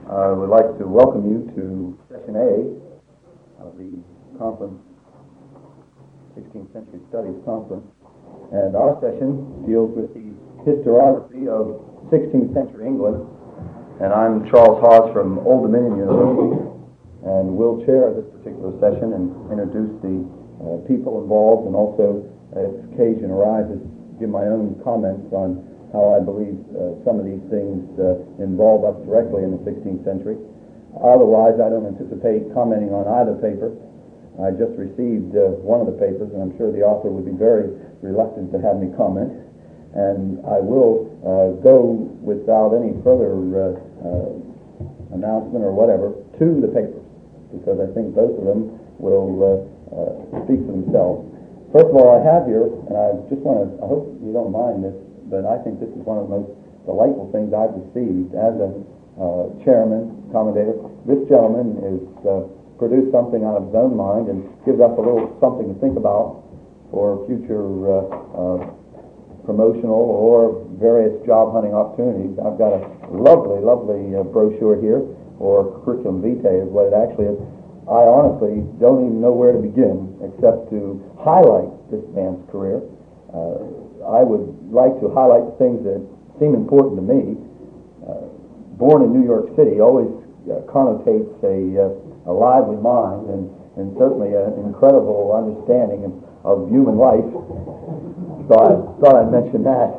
I would like to welcome you to Session A of the conference, 16th Century Studies Conference. And our session deals with the historiography of 16th century England. And I'm Charles Haas from Old Dominion University, and will chair this particular session and introduce the people involved, and also, if occasion arises, give my own comments on how I believe some of these things involve us directly in the 16th century. Otherwise, I don't anticipate commenting on either paper. I just received one of the papers, and I'm sure the author would be very reluctant to have me comment. And I will go without any further announcement or whatever to the papers, because I think both of them will speak for themselves. First of all, I have here, and I just want to, I hope you don't mind this, but I think this is one of the most delightful things I've received as a chairman, commentator. This gentleman has produced something out of his own mind and gives us a little something to think about for future promotional or various job hunting opportunities. I've got a lovely brochure here, or curriculum vitae is what it actually is. I honestly don't even know where to begin except to highlight this man's career. I would like to highlight the things that seem important to me. Born in New York City always connotates a lively mind and certainly an incredible understanding of human life. So I thought I'd mention that.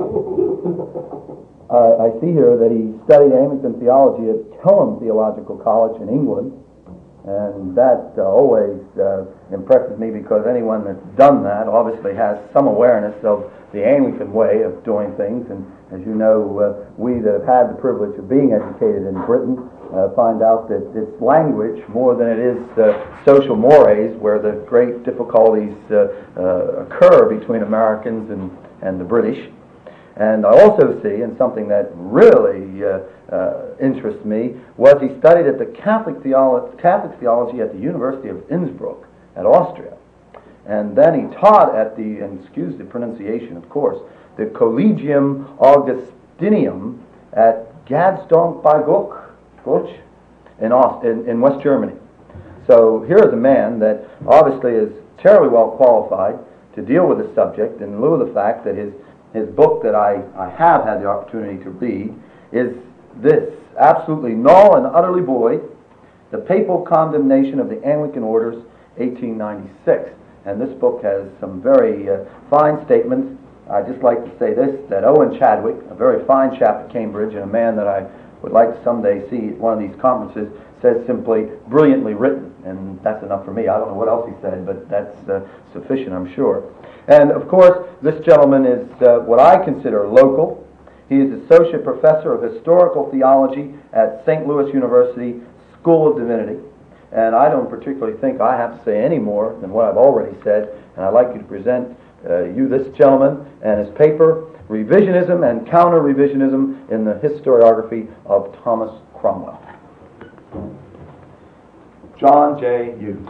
I see here that he studied Anglican theology at Kelham Theological College in England, and that always impresses me, because anyone that's done that obviously has some awareness of the Anglican way of doing things. And as you know, we that have had the privilege of being educated in Britain find out that it's language more than it is social mores where the great difficulties occur between Americans and the British. And I also see, and something that really interests me, was he studied at the Catholic theology at the University of Innsbruck at Austria. And then he taught at the, and excuse the pronunciation of course, the Collegium Augustinium at Gadsdonk bei Gotch in West Germany. So here is a man that obviously is terribly well qualified to deal with the subject, in lieu of the fact that his book that I have had the opportunity to read is this, absolutely null and utterly void, The Papal Condemnation of the Anglican Orders, 1896. And this book has some very fine statements. I'd just like to say this, that Owen Chadwick, a very fine chap at Cambridge, and a man that I would like to someday see at one of these conferences, says simply, brilliantly written. And that's enough for me. I don't know what else he said, but that's sufficient, I'm sure. And of course, this gentleman is what I consider local. He is Associate Professor of Historical Theology at St. Louis University School of Divinity. And I don't particularly think I have to say any more than what I've already said. And I'd like you to present you this gentleman and his paper, Revisionism and Counter-Revisionism in the Historiography of Thomas Cromwell. John J. Hughes.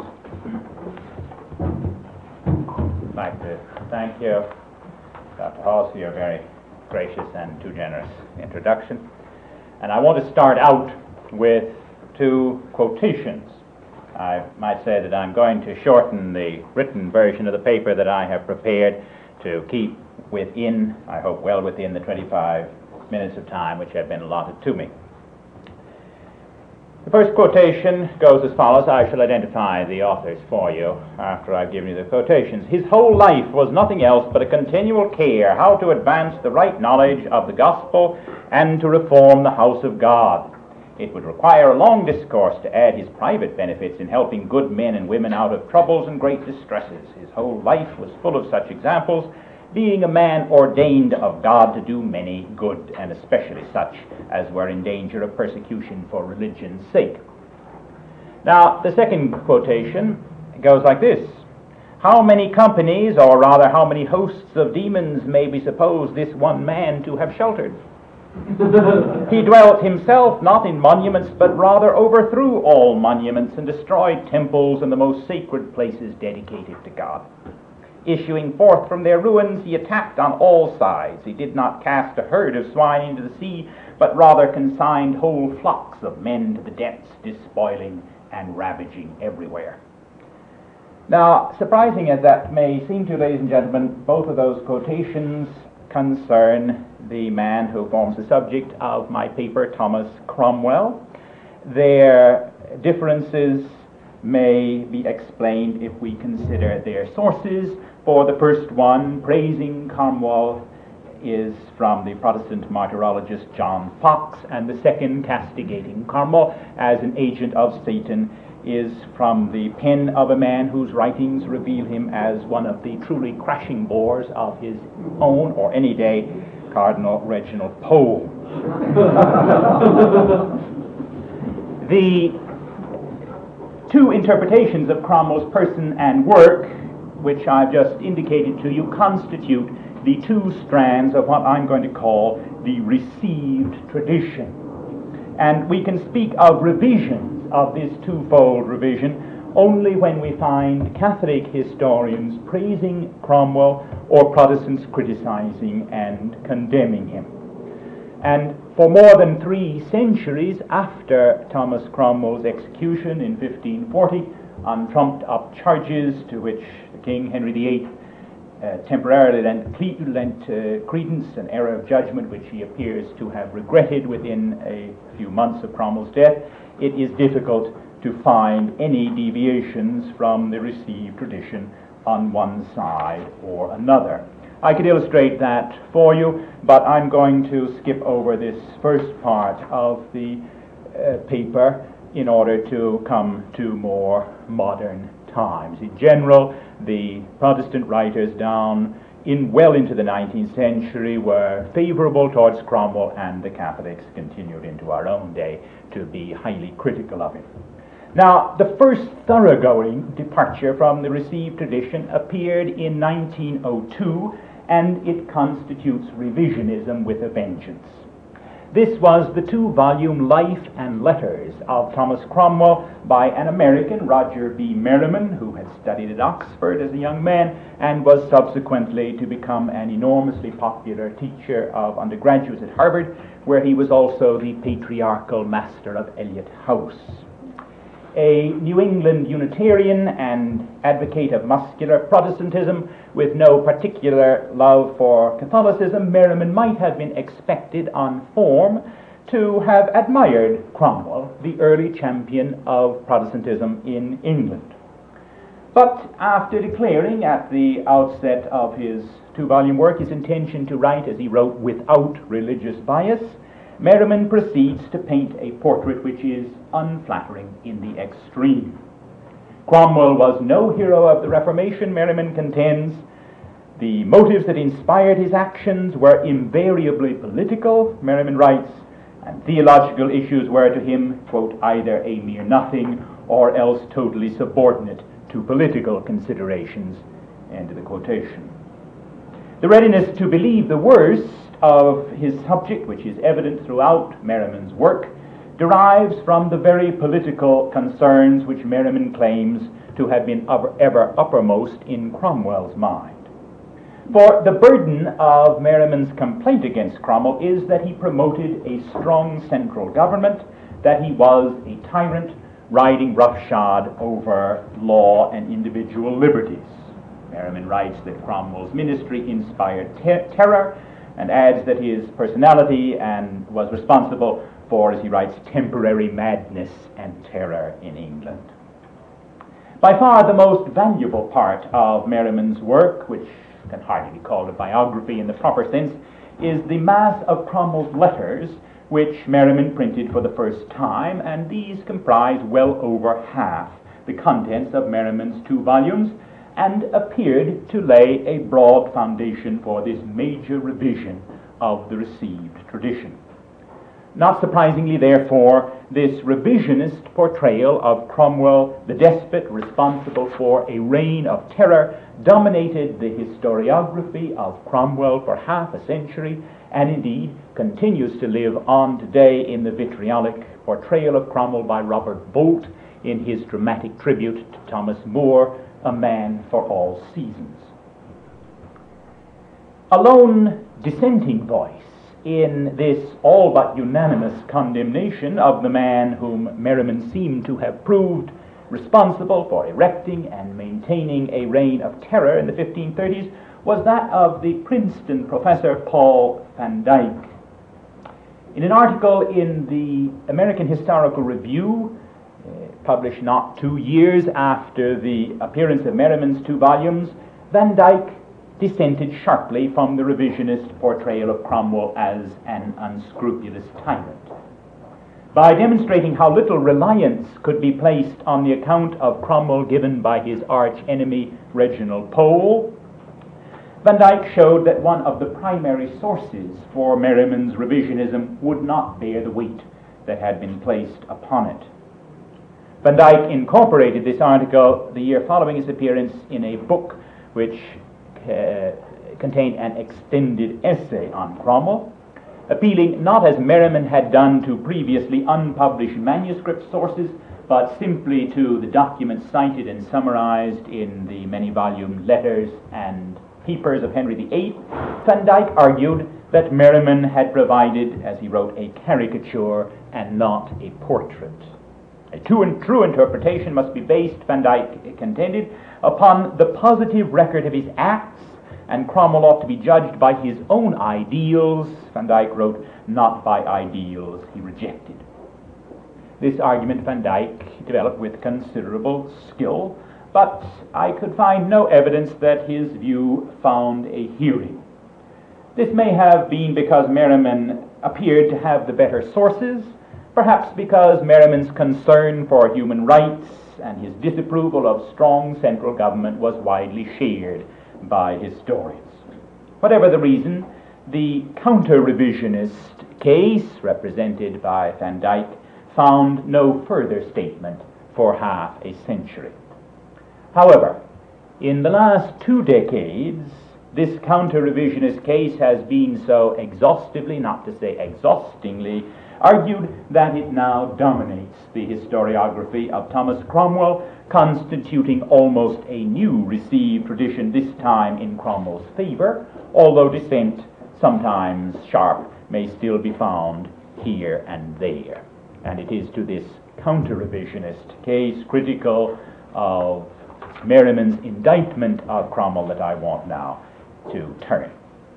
I'd like to thank you, Dr. Hall, for your very gracious and too generous introduction. And I want to start out with two quotations. I might say that I'm going to shorten the written version of the paper that I have prepared to keep within, I hope well within, the 25 minutes of time which have been allotted to me. The first quotation goes as follows. I shall identify the authors for you after I've given you the quotations. His whole life was nothing else but a continual care how to advance the right knowledge of the gospel and to reform the house of God. It would require a long discourse to add his private benefits in helping good men and women out of troubles and great distresses. His whole life was full of such examples, being a man ordained of God to do many good, and especially such as were in danger of persecution for religion's sake. Now, the second quotation goes like this. How many companies, or rather how many hosts of demons, may we suppose this one man to have sheltered? He dwelt himself not in monuments, but rather overthrew all monuments and destroyed temples and the most sacred places dedicated to God. Issuing forth from their ruins, he attacked on all sides. He did not cast a herd of swine into the sea, but rather consigned whole flocks of men to the depths, despoiling and ravaging everywhere. Now, surprising as that may seem to you, ladies and gentlemen, both of those quotations concern the man who forms the subject of my paper, Thomas Cromwell. Their differences may be explained if we consider their sources. For the first one, praising Cromwell, is from the Protestant martyrologist John Fox, and the second, castigating Cromwell as an agent of Satan, is from the pen of a man whose writings reveal him as one of the truly crashing bores of his own, or any day, Cardinal Reginald Pole. The two interpretations of Cromwell's person and work, which I've just indicated to you, constitute the two strands of what I'm going to call the received tradition. And we can speak of revisions of this twofold revision only when we find Catholic historians praising Cromwell or Protestants criticizing and condemning him. And for more than 3 centuries after Thomas Cromwell's execution in 1540 on trumped-up charges to which the King, Henry VIII, temporarily lent credence, an error of judgment which he appears to have regretted within a few months of Cromwell's death, it is difficult to find any deviations from the received tradition on one side or another. I could illustrate that for you, but I'm going to skip over this first part of the paper in order to come to more modern times. In general, the Protestant writers down well into the 19th century were favorable towards Cromwell, and the Catholics continued into our own day to be highly critical of him. Now, the first thoroughgoing departure from the received tradition appeared in 1902, and it constitutes revisionism with a vengeance. This was the 2-volume Life and Letters of Thomas Cromwell by an American, Roger B. Merriman, who had studied at Oxford as a young man and was subsequently to become an enormously popular teacher of undergraduates at Harvard, where he was also the patriarchal master of Eliot House. A New England Unitarian and advocate of muscular Protestantism with no particular love for Catholicism, Merriman might have been expected on form to have admired Cromwell, the early champion of Protestantism in England. But after declaring at the outset of his 2-volume work his intention to write, as he wrote, without religious bias, Merriman proceeds to paint a portrait which is unflattering in the extreme. Cromwell was no hero of the Reformation, Merriman contends. The motives that inspired his actions were invariably political, Merriman writes, and theological issues were to him, quote, either a mere nothing or else totally subordinate to political considerations, end of the quotation. The readiness to believe the worst of his subject, which is evident throughout Merriman's work, derives from the very political concerns which Merriman claims to have been ever uppermost in Cromwell's mind. For the burden of Merriman's complaint against Cromwell is that he promoted a strong central government, that he was a tyrant riding roughshod over law and individual liberties. Merriman writes that Cromwell's ministry inspired terror, and adds that his personality and was responsible for, as he writes, temporary madness and terror in England. By far the most valuable part of Merriman's work, which can hardly be called a biography in the proper sense, is the mass of Cromwell's letters, which Merriman printed for the first time, and these comprise well over half the contents of Merriman's 2 volumes, and appeared to lay a broad foundation for this major revision of the received tradition. Not surprisingly, therefore, this revisionist portrayal of Cromwell, the despot responsible for a reign of terror, dominated the historiography of Cromwell for half a century, and indeed continues to live on today in the vitriolic portrayal of Cromwell by Robert Bolt in his dramatic tribute to Thomas More, A Man for All Seasons. A lone dissenting voice in this all but unanimous condemnation of the man whom Merriman seemed to have proved responsible for erecting and maintaining a reign of terror in the 1530s was that of the Princeton professor Paul Van Dyke. In an article in the American Historical Review, published not 2 years after the appearance of Merriman's 2 volumes, Van Dyke dissented sharply from the revisionist portrayal of Cromwell as an unscrupulous tyrant. By demonstrating how little reliance could be placed on the account of Cromwell given by his arch-enemy Reginald Pole, Van Dyke showed that one of the primary sources for Merriman's revisionism would not bear the weight that had been placed upon it. Van Dyke incorporated this article the year following his appearance in a book which contained an extended essay on Cromwell, appealing not as Merriman had done to previously unpublished manuscript sources, but simply to the documents cited and summarized in the many-volume letters and papers of Henry VIII. Van Dyke argued that Merriman had provided, as he wrote, a caricature and not a portrait. A true interpretation must be based, Van Dyke contended, upon the positive record of his acts, and Cromwell ought to be judged by his own ideals, Van Dyke wrote, not by ideals he rejected. This argument Van Dyke developed with considerable skill, but I could find no evidence that his view found a hearing. This may have been because Merriman appeared to have the better sources, perhaps because Merriman's concern for human rights and his disapproval of strong central government was widely shared by historians. Whatever the reason, the counter-revisionist case, represented by Van Dyke, found no further statement for half a century. However, in the last 2 decades, this counter-revisionist case has been so exhaustively, not to say exhaustingly, argued that it now dominates the historiography of Thomas Cromwell, constituting almost a new received tradition, this time in Cromwell's favor, although dissent, sometimes sharp, may still be found here and there. And it is to this counter-revisionist case, critical of Merriman's indictment of Cromwell, that I want now to turn.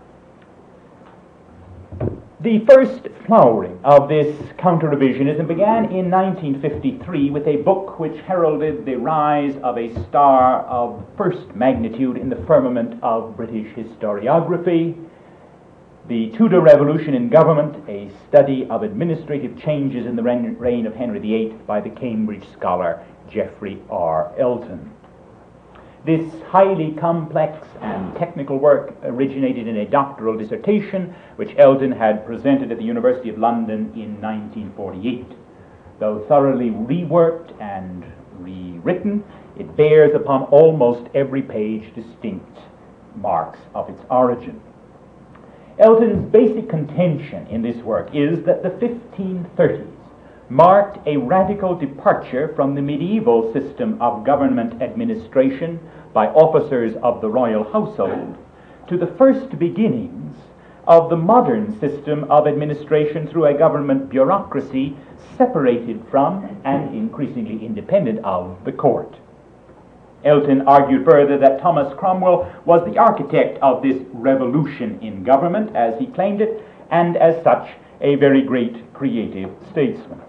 The first flowering of this counter-revisionism began in 1953 with a book which heralded the rise of a star of first magnitude in the firmament of British historiography, The Tudor Revolution in Government, a study of administrative changes in the reign of Henry VIII by the Cambridge scholar Geoffrey R. Elton. This highly complex and technical work originated in a doctoral dissertation which Elton had presented at the University of London in 1948. Though thoroughly reworked and rewritten, it bears upon almost every page distinct marks of its origin. Elton's basic contention in this work is that the 1530s marked a radical departure from the medieval system of government administration by officers of the royal household to the first beginnings of the modern system of administration through a government bureaucracy separated from and increasingly independent of the court. Elton argued further that Thomas Cromwell was the architect of this revolution in government, as he claimed it, and as such a very great creative statesman.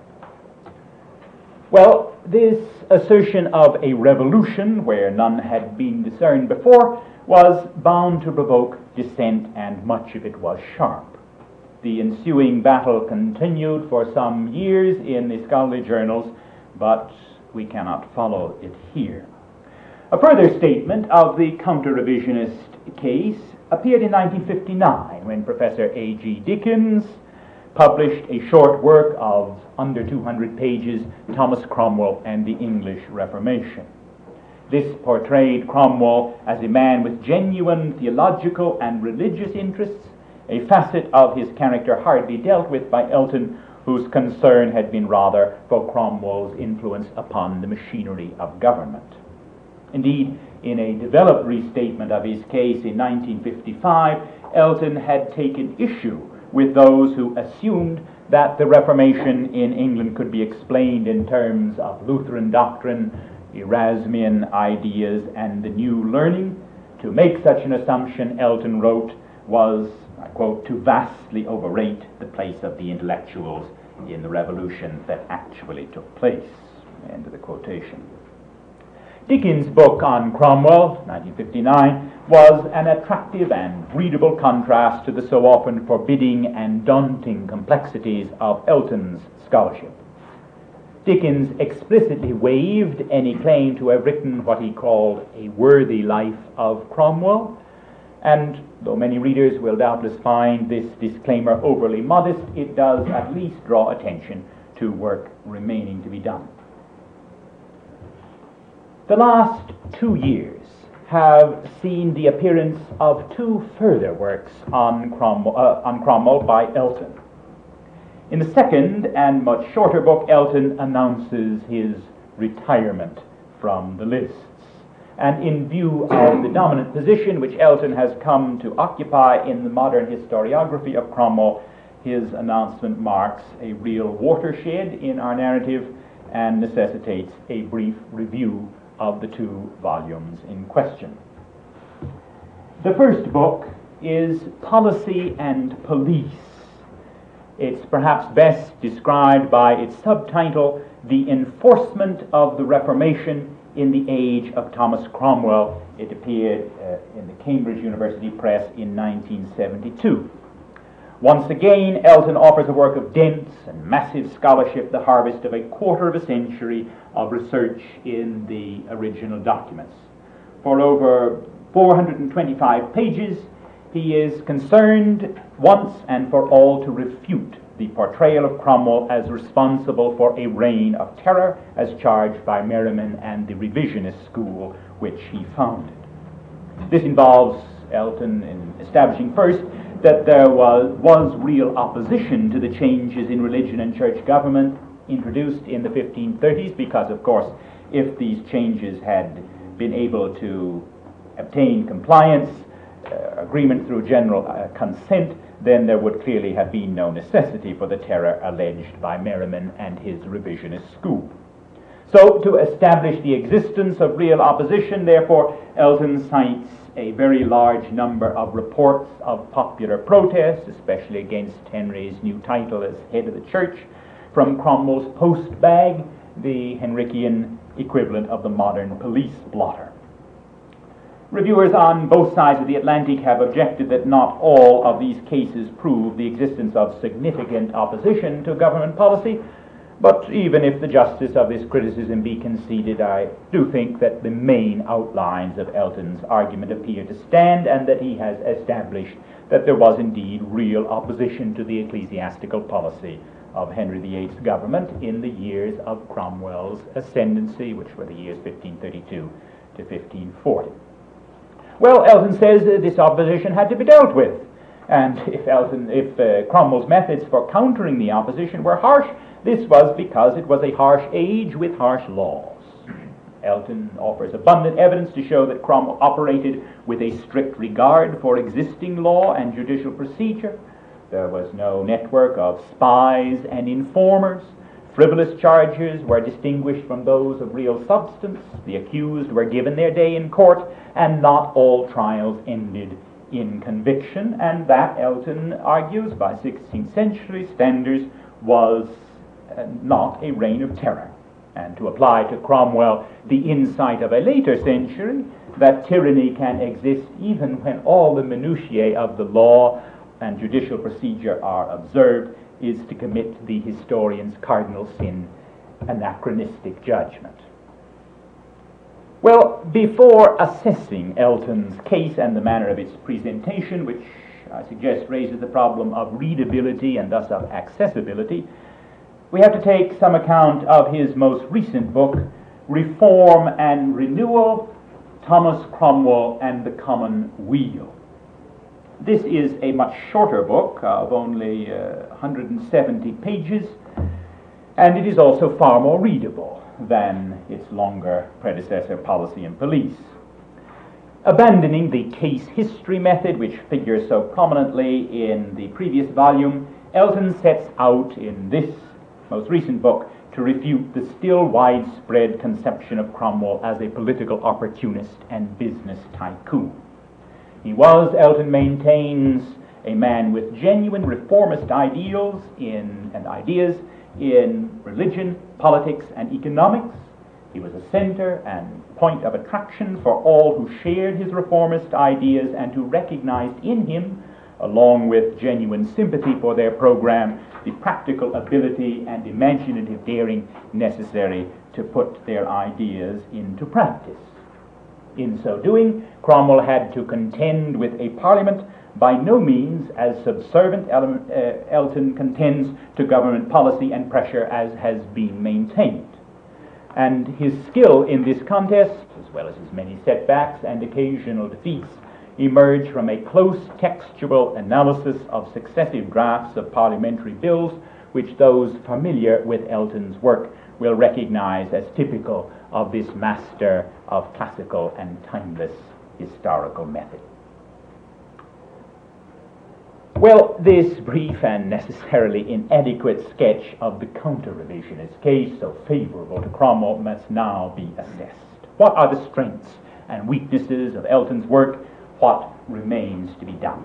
Well, this assertion of a revolution where none had been discerned before was bound to provoke dissent, and much of it was sharp. The ensuing battle continued for some years in the scholarly journals, but we cannot follow it here. A further statement of the counter-revisionist case appeared in 1959 when Professor A.G. Dickens published a short work of under 200 pages, Thomas Cromwell and the English Reformation. This portrayed Cromwell as a man with genuine theological and religious interests, a facet of his character hardly dealt with by Elton, whose concern had been rather for Cromwell's influence upon the machinery of government. Indeed, in a developed restatement of his case in 1955, Elton had taken issue with those who assumed that the Reformation in England could be explained in terms of Lutheran doctrine, Erasmian ideas, and the new learning. To make such an assumption, Elton wrote, was, I quote, to vastly overrate the place of the intellectuals in the revolution that actually took place. End of the quotation. Dickens' book on Cromwell, 1959, was an attractive and readable contrast to the so often forbidding and daunting complexities of Elton's scholarship. Dickens explicitly waived any claim to have written what he called a worthy life of Cromwell, and though many readers will doubtless find this disclaimer overly modest, it does at least draw attention to work remaining to be done. The last 2 years have seen the appearance of 2 further works on Cromwell by Elton. In the second and much shorter book, Elton announces his retirement from the lists. And in view of the dominant position which Elton has come to occupy in the modern historiography of Cromwell, his announcement marks a real watershed in our narrative and necessitates a brief review of the 2 volumes in question. The first book is Policy and Police. It's perhaps best described by its subtitle, The Enforcement of the Reformation in the Age of Thomas Cromwell. It appeared in the Cambridge University Press in 1972. Once again, Elton offers a work of dense and massive scholarship, the harvest of a quarter of a century of research in the original documents. For over 425 pages, he is concerned once and for all to refute the portrayal of Cromwell as responsible for a reign of terror as charged by Merriman and the revisionist school which he founded. This involves Elton in establishing first that there was real opposition to the changes in religion and church government introduced in the 1530s, because, of course, if these changes had been able to obtain compliance, agreement through general consent, then there would clearly have been no necessity for the terror alleged by Merriman and his revisionist school. So, to establish the existence of real opposition, therefore, Elton cites a very large number of reports of popular protest, especially against Henry's new title as head of the church, from Cromwell's post bag, the Henrician equivalent of the modern police blotter. Reviewers on both sides of the Atlantic have objected that not all of these cases prove the existence of significant opposition to government policy, but even if the justice of this criticism be conceded, I do think that the main outlines of Elton's argument appear to stand, and that he has established that there was indeed real opposition to the ecclesiastical policy of Henry VIII's government in the years of Cromwell's ascendancy, which were the years 1532 to 1540. Well, Elton says that this opposition had to be dealt with, and if Cromwell's methods for countering the opposition were harsh, this was because it was a harsh age with harsh laws. Elton offers abundant evidence to show that Cromwell operated with a strict regard for existing law and judicial procedure. There was no network of spies and informers. Frivolous charges were distinguished from those of real substance. The accused were given their day in court, and not all trials ended in conviction. And that, Elton argues, by 16th century standards, was not a reign of terror. And to apply to Cromwell the insight of a later century, that tyranny can exist even when all the minutiae of the law and judicial procedure are observed, is to commit the historian's cardinal sin, anachronistic judgment. Well, before assessing Elton's case and the manner of its presentation, which I suggest raises the problem of readability and thus of accessibility, we have to take some account of his most recent book, Reform and Renewal, Thomas Cromwell and the Commonweal. This is a much shorter book of only 170 pages, and it is also far more readable than its longer predecessor, Policy and Police. Abandoning the case history method, which figures so prominently in the previous volume, Elton sets out in this most recent book to refute the still widespread conception of Cromwell as a political opportunist and business tycoon. He was, Elton maintains, a man with genuine reformist ideals and ideas in religion, politics, and economics. He was a center and point of attraction for all who shared his reformist ideas and who recognized in him, along with genuine sympathy for their program, the practical ability and imaginative daring necessary to put their ideas into practice. In so doing, Cromwell had to contend with a parliament by no means as subservient Elton contends to government policy and pressure as has been maintained. And his skill in this contest, as well as his many setbacks and occasional defeats, emerge from a close textual analysis of successive drafts of parliamentary bills, which those familiar with Elton's work will recognize as typical of this master of classical and timeless historical method. Well, this brief and necessarily inadequate sketch of the counter-revisionist case, so favorable to Cromwell, must now be assessed. What are the strengths and weaknesses of Elton's work? What remains to be done?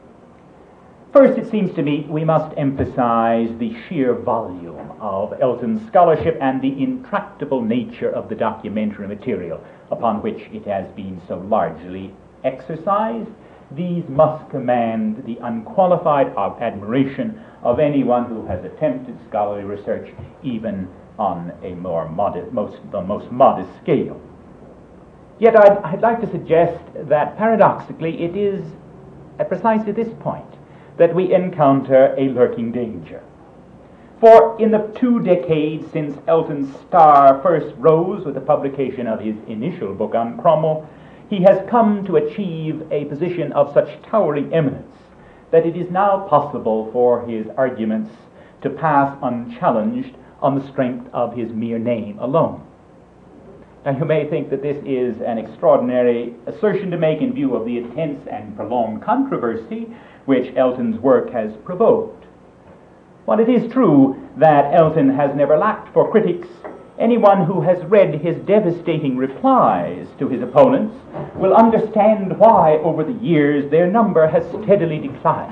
First, it seems to me we must emphasize the sheer volume of Elton's scholarship and the intractable nature of the documentary material upon which it has been so largely exercised. These must command the unqualified admiration of anyone who has attempted scholarly research, even on a the most modest scale. Yet I'd like to suggest that paradoxically it is at precisely this point that we encounter a lurking danger. For in the 2 decades since Elton's star first rose with the publication of his initial book on Cromwell, he has come to achieve a position of such towering eminence that it is now possible for his arguments to pass unchallenged on the strength of his mere name alone. Now, you may think that this is an extraordinary assertion to make in view of the intense and prolonged controversy which Elton's work has provoked. While it is true that Elton has never lacked for critics, anyone who has read his devastating replies to his opponents will understand why, over the years, their number has steadily declined.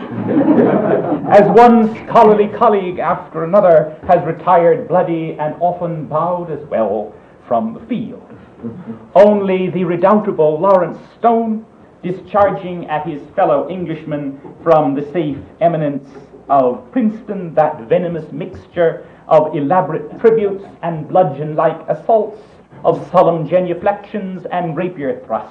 As one scholarly colleague after another has retired bloody and often bowed as well from the field. Only the redoubtable Lawrence Stone, discharging at his fellow Englishmen from the safe eminence of Princeton that venomous mixture of elaborate tributes and bludgeon-like assaults, of solemn genuflections and rapier thrusts,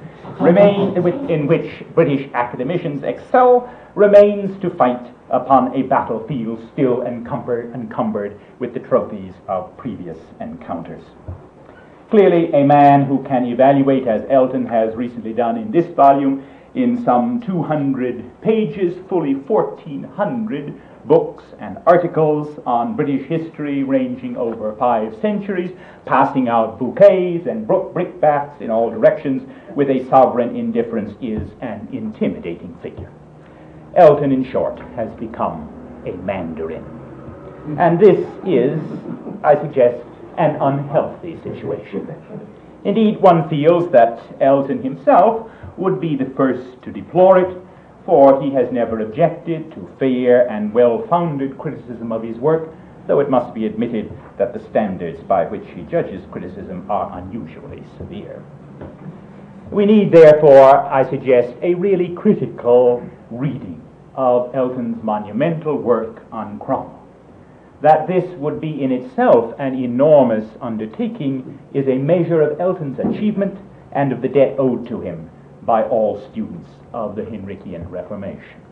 in which British academicians excel, remains to fight upon a battlefield still encumbered with the trophies of previous encounters. Clearly, a man who can evaluate, as Elton has recently done in this volume, in some 200 pages, fully 1,400 books and articles on British history ranging over 5 centuries, passing out bouquets and brickbats in all directions with a sovereign indifference, is an intimidating figure. Elton, in short, has become a Mandarin. And this is, I suggest, an unhealthy situation. Indeed, one feels that Elton himself would be the first to deplore it, for he has never objected to fair and well-founded criticism of his work, though it must be admitted that the standards by which he judges criticism are unusually severe. We need, therefore, I suggest, a really critical reading of Elton's monumental work on Cromwell. That this would be in itself an enormous undertaking is a measure of Elton's achievement and of the debt owed to him by all students of the Henrician Reformation.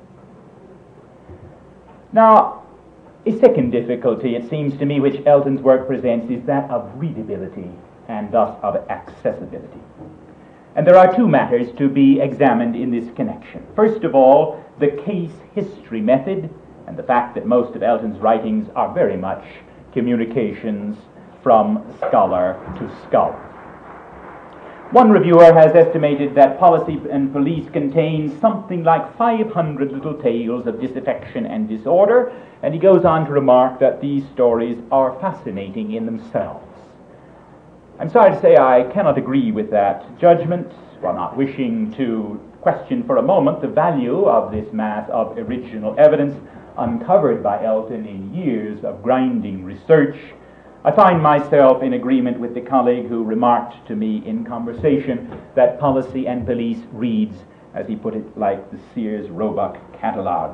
Now, a second difficulty, it seems to me, which Elton's work presents is that of readability and thus of accessibility. And there are 2 matters to be examined in this connection. First of all, the case history method, and the fact that most of Elton's writings are very much communications from scholar to scholar. One reviewer has estimated that Policy and Police contains something like 500 little tales of disaffection and disorder, and he goes on to remark that these stories are fascinating in themselves. I'm sorry to say I cannot agree with that judgment, while not wishing to question for a moment the value of this mass of original evidence uncovered by Elton in years of grinding research. I find myself in agreement with the colleague who remarked to me in conversation that Policy and Police reads, as he put it, like the Sears Roebuck catalog.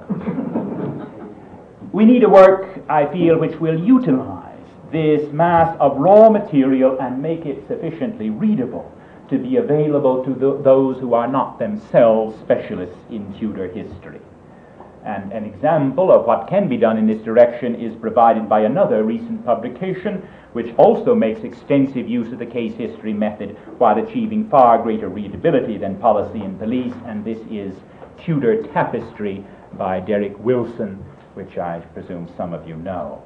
We need a work, I feel, which will utilize this mass of raw material and make it sufficiently readable to be available to those who are not themselves specialists in Tudor history. And an example of what can be done in this direction is provided by another recent publication, which also makes extensive use of the case history method while achieving far greater readability than Policy and Police, and this is Tudor Tapestry by Derek Wilson, which I presume some of you know.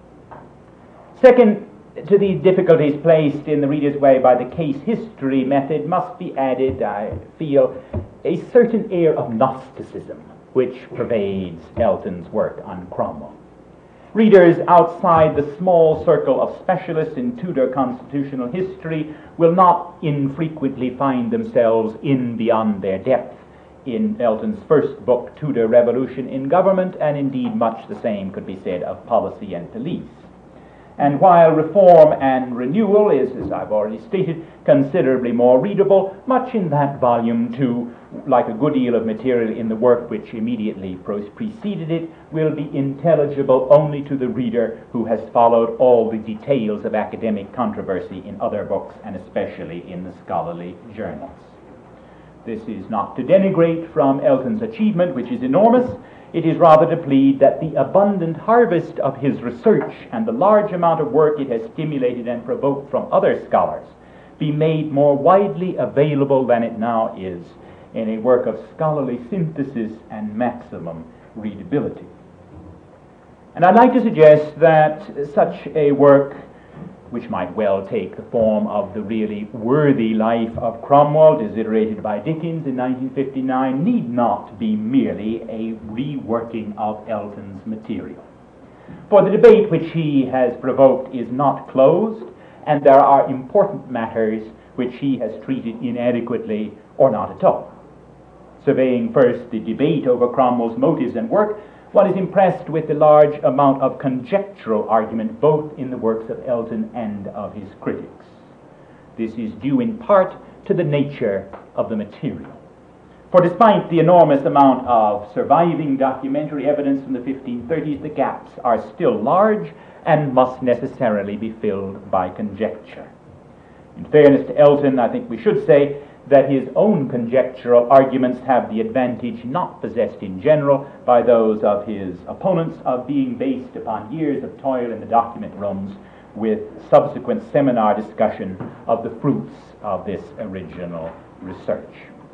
Second to the difficulties placed in the reader's way by the case history method must be added, I feel, a certain air of Gnosticism which pervades Elton's work on Cromwell. Readers outside the small circle of specialists in Tudor constitutional history will not infrequently find themselves in beyond their depth in Elton's first book, Tudor Revolution in Government, and indeed much the same could be said of Policy and Police. And while Reform and Renewal is, as I've already stated, considerably more readable, much in that volume, too, like a good deal of material in the work which immediately preceded it, will be intelligible only to the reader who has followed all the details of academic controversy in other books, and especially in the scholarly journals. This is not to denigrate from Elton's achievement, which is enormous. It is rather to plead that the abundant harvest of his research and the large amount of work it has stimulated and provoked from other scholars be made more widely available than it now is in a work of scholarly synthesis and maximum readability. And I'd like to suggest that such a work, which might well take the form of the really worthy life of Cromwell, desiderated by Dickens in 1959, need not be merely a reworking of Elton's material. For the debate which he has provoked is not closed, and there are important matters which he has treated inadequately or not at all. Surveying first the debate over Cromwell's motives and work, one is impressed with the large amount of conjectural argument both in the works of Elton and of his critics. This is due in part to the nature of the material. For despite the enormous amount of surviving documentary evidence from the 1530s, the gaps are still large and must necessarily be filled by conjecture. In fairness to Elton, I think we should say that his own conjectural arguments have the advantage not possessed in general by those of his opponents of being based upon years of toil in the document rooms with subsequent seminar discussion of the fruits of this original research.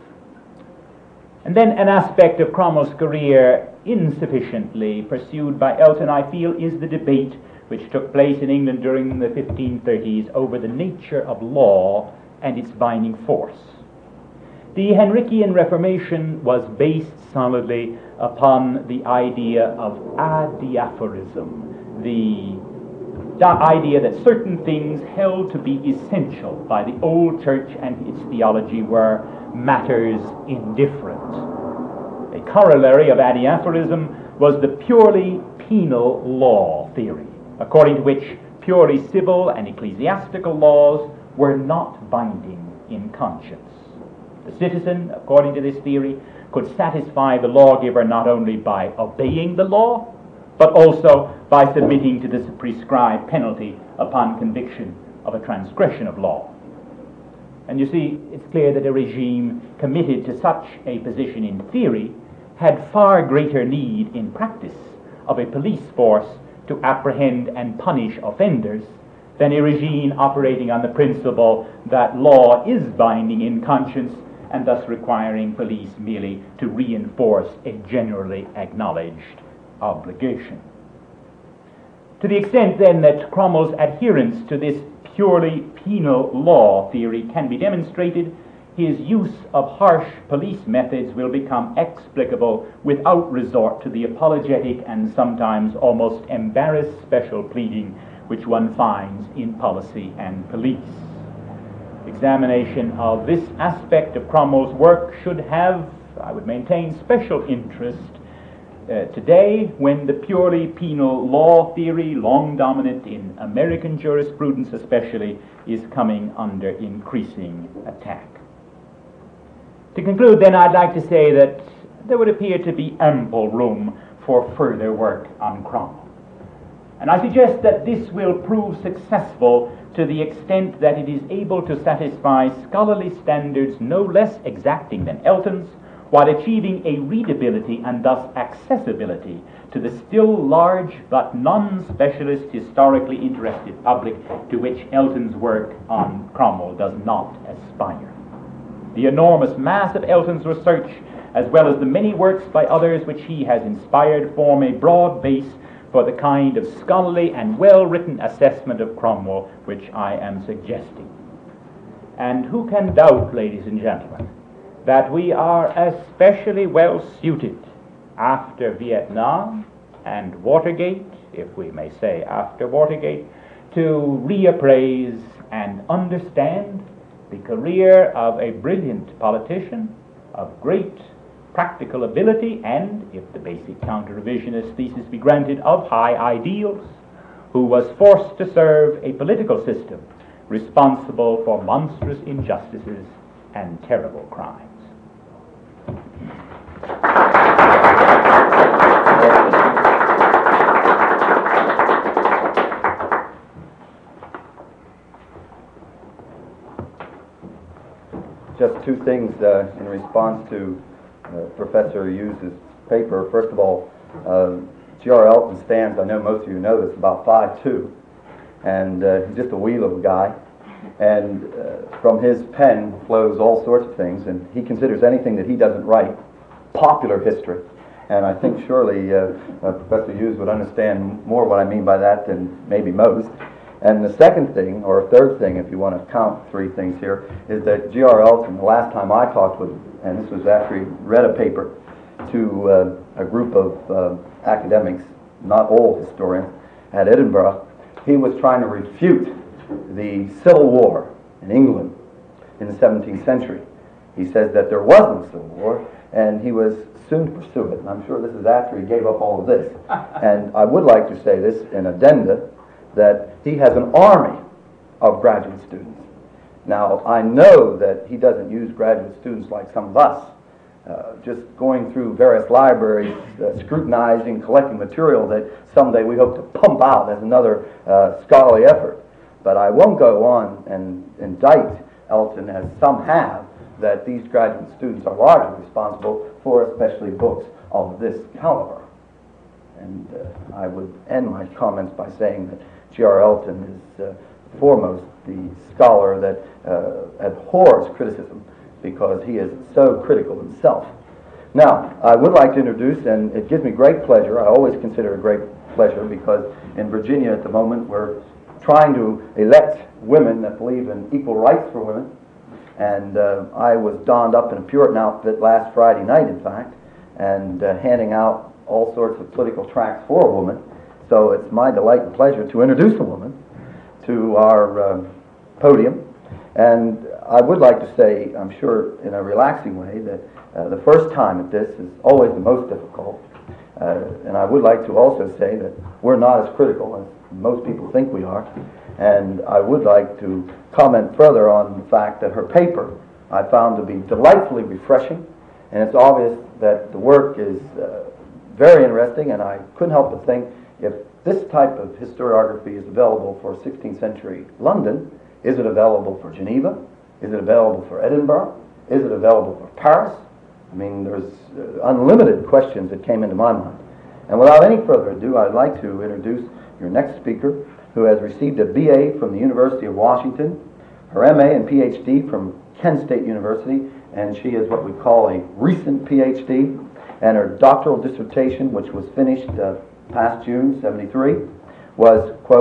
And then an aspect of Cromwell's career insufficiently pursued by Elton, I feel, is the debate which took place in England during the 1530s over the nature of law and its binding force. The Henrician Reformation was based solidly upon the idea of adiaphorism, the idea that certain things held to be essential by the old church and its theology were matters indifferent. A corollary of adiaphorism was the purely penal law theory, according to which purely civil and ecclesiastical laws were not binding in conscience. The citizen, according to this theory, could satisfy the lawgiver not only by obeying the law, but also by submitting to the prescribed penalty upon conviction of a transgression of law. And you see, it's clear that a regime committed to such a position in theory had far greater need in practice of a police force to apprehend and punish offenders than a regime operating on the principle that law is binding in conscience and thus requiring police merely to reinforce a generally acknowledged obligation. To the extent, then, that Cromwell's adherence to this purely penal law theory can be demonstrated, his use of harsh police methods will become explicable without resort to the apologetic and sometimes almost embarrassed special pleading which one finds in policy and police. Examination of this aspect of Cromwell's work should have, I would maintain, special interest today, when the purely penal law theory, long dominant in American jurisprudence especially, is coming under increasing attack. To conclude, then, I'd like to say that there would appear to be ample room for further work on Cromwell. And I suggest that this will prove successful to the extent that it is able to satisfy scholarly standards no less exacting than Elton's, while achieving a readability and thus accessibility to the still large but non-specialist historically interested public to which Elton's work on Cromwell does not aspire. The enormous mass of Elton's research, as well as the many works by others which he has inspired, form a broad base for the kind of scholarly and well-written assessment of Cromwell which I am suggesting. And who can doubt, ladies and gentlemen, that we are especially well suited after Vietnam and Watergate, if we may say after Watergate, to reappraise and understand the career of a brilliant politician of great practical ability and, if the basic counter-revisionist thesis be granted, of high ideals, who was forced to serve a political system responsible for monstrous injustices and terrible crimes. Just two things in response to Professor Hughes's paper. First of all, G.R. Elton stands, I know most of you know this, about 5'2", and he's just a wheel of a guy. And from his pen flows all sorts of things, and he considers anything that he doesn't write popular history. And I think surely Professor Hughes would understand more what I mean by that than maybe most. And the second thing, or third thing, if you want to count three things here, is that G.R. Elton, the last time I talked with him, and this was after he read a paper to a group of academics, not all historians, at Edinburgh, he was trying to refute the Civil War in England in the 17th century. He says that there was no Civil War, and he was soon to pursue it. And I'm sure this is after he gave up all of this. And I would like to say this in addenda, that he has an army of graduate students. Now, I know that he doesn't use graduate students like some of us, just going through various libraries, scrutinizing, collecting material that someday we hope to pump out as another scholarly effort. But I won't go on and indict Elton, as some have, that these graduate students are largely responsible for especially books of this caliber. And I would end my comments by saying that G.R. Elton is foremost the scholar that abhors criticism, because he is so critical himself. Now, I would like to introduce, and it gives me great pleasure, I always consider it a great pleasure, because in Virginia at the moment we're trying to elect women that believe in equal rights for women. And I was donned up in a Puritan outfit last Friday night, in fact, and handing out all sorts of political tracts for a woman. So it's my delight and pleasure to introduce a woman to our podium. And I would like to say, I'm sure in a relaxing way, that the first time at this is always the most difficult. And I would like to also say that we're not as critical as most people think we are. And I would like to comment further on the fact that her paper I found to be delightfully refreshing, and it's obvious that the work is very interesting, and I couldn't help but think, if this type of historiography is available for 16th century London, is it available for Geneva? Is it available for Edinburgh? Is it available for Paris? I mean, there's unlimited questions that came into my mind. And without any further ado, I'd like to introduce your next speaker, who has received a BA from the University of Washington, her MA and PhD from Kent State University, and she is what we call a recent PhD, and her doctoral dissertation, which was finished past June '73, was, quote,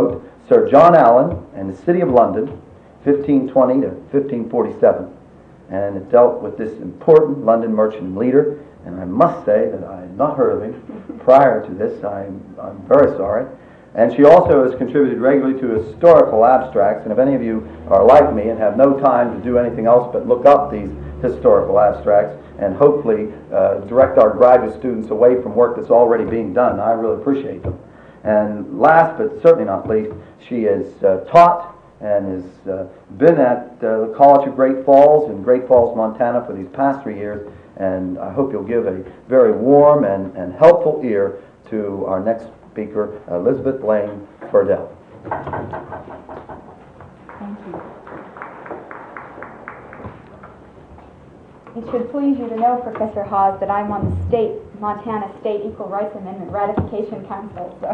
Sir John Allen and the City of London, 1520 to 1547. And it dealt with this important London merchant and leader. And I must say that I had not heard of him prior to this. I'm very sorry. And she also has contributed regularly to historical abstracts. And if any of you are like me and have no time to do anything else but look up these historical abstracts and hopefully direct our graduate students away from work that's already being done, I really appreciate them. And last but certainly not least, she has taught and has been at the College of Great Falls in Great Falls, Montana for these past 3 years. And I hope you'll give a very warm and helpful ear to our next speaker, Elizabeth Lane Furdell. Thank you. It should please you to know, Professor Hawes, that I'm on the Montana State Equal Rights Amendment Ratification Council. So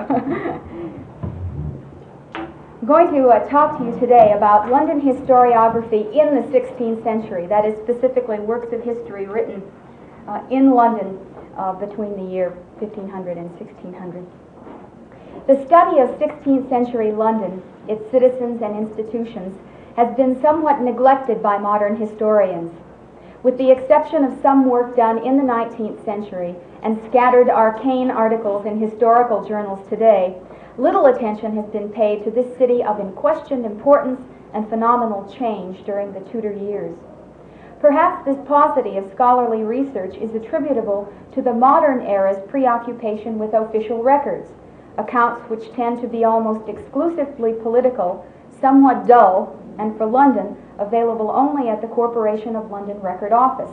I'm going to talk to you today about London historiography in the 16th century, that is specifically works of history written in London between the year 1500 and 1600. The study of 16th century London, its citizens and institutions, has been somewhat neglected by modern historians. With the exception of some work done in the 19th century and scattered arcane articles in historical journals today, little attention has been paid to this city of unquestioned importance and phenomenal change during the Tudor years. Perhaps this paucity of scholarly research is attributable to the modern era's preoccupation with official records, accounts which tend to be almost exclusively political, somewhat dull, and for London, available only at the Corporation of London Record Office.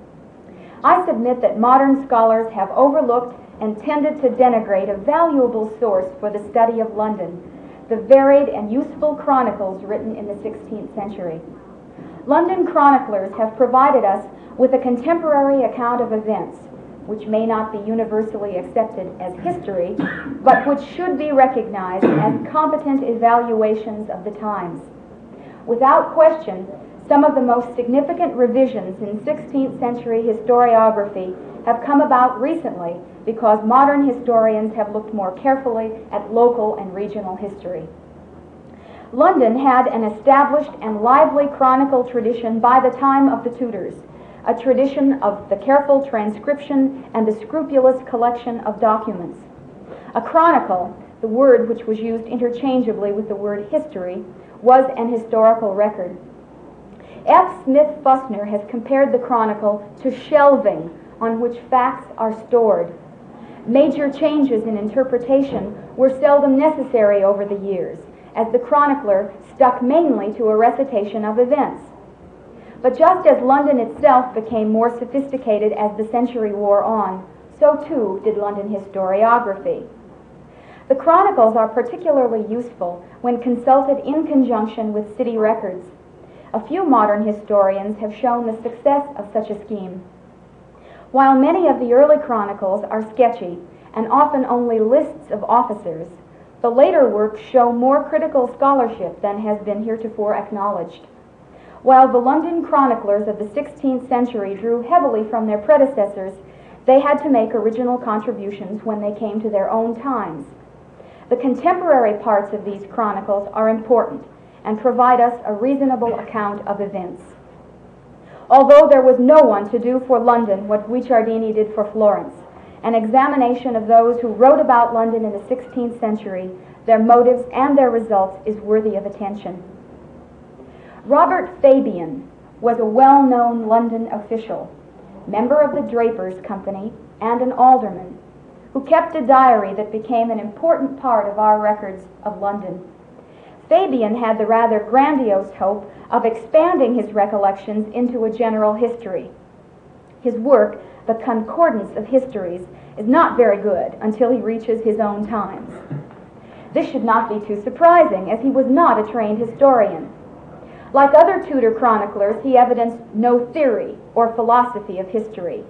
I submit that modern scholars have overlooked and tended to denigrate a valuable source for the study of London, the varied and useful chronicles written in the 16th century. London chroniclers have provided us with a contemporary account of events, which may not be universally accepted as history, but which should be recognized as competent evaluations of the times. Without question, some of the most significant revisions in 16th century historiography have come about recently because modern historians have looked more carefully at local and regional history. London had an established and lively chronicle tradition by the time of the Tudors, a tradition of the careful transcription and the scrupulous collection of documents. A chronicle, the word which was used interchangeably with the word history, was an historical record. F. Smith Fussner has compared the chronicle to shelving on which facts are stored. Major changes in interpretation were seldom necessary over the years, as the chronicler stuck mainly to a recitation of events. But just as London itself became more sophisticated as the century wore on, so too did London historiography. The chronicles are particularly useful when consulted in conjunction with city records. A few modern historians have shown the success of such a scheme. While many of the early chronicles are sketchy and often only lists of officers, the later works show more critical scholarship than has been heretofore acknowledged. While the London chroniclers of the 16th century drew heavily from their predecessors, they had to make original contributions when they came to their own times. The contemporary parts of these chronicles are important and provide us a reasonable account of events. Although there was no one to do for London what Guicciardini did for Florence, an examination of those who wrote about London in the 16th century, their motives and their results is worthy of attention. Robert Fabian was a well-known London official, member of the Drapers Company, and an alderman, who kept a diary that became an important part of our records of London. Fabian had the rather grandiose hope of expanding his recollections into a general history. His work, The Concordance of Histories, is not very good until he reaches his own times. This should not be too surprising, as he was not a trained historian. Like other Tudor chroniclers, he evidenced no theory or philosophy of history.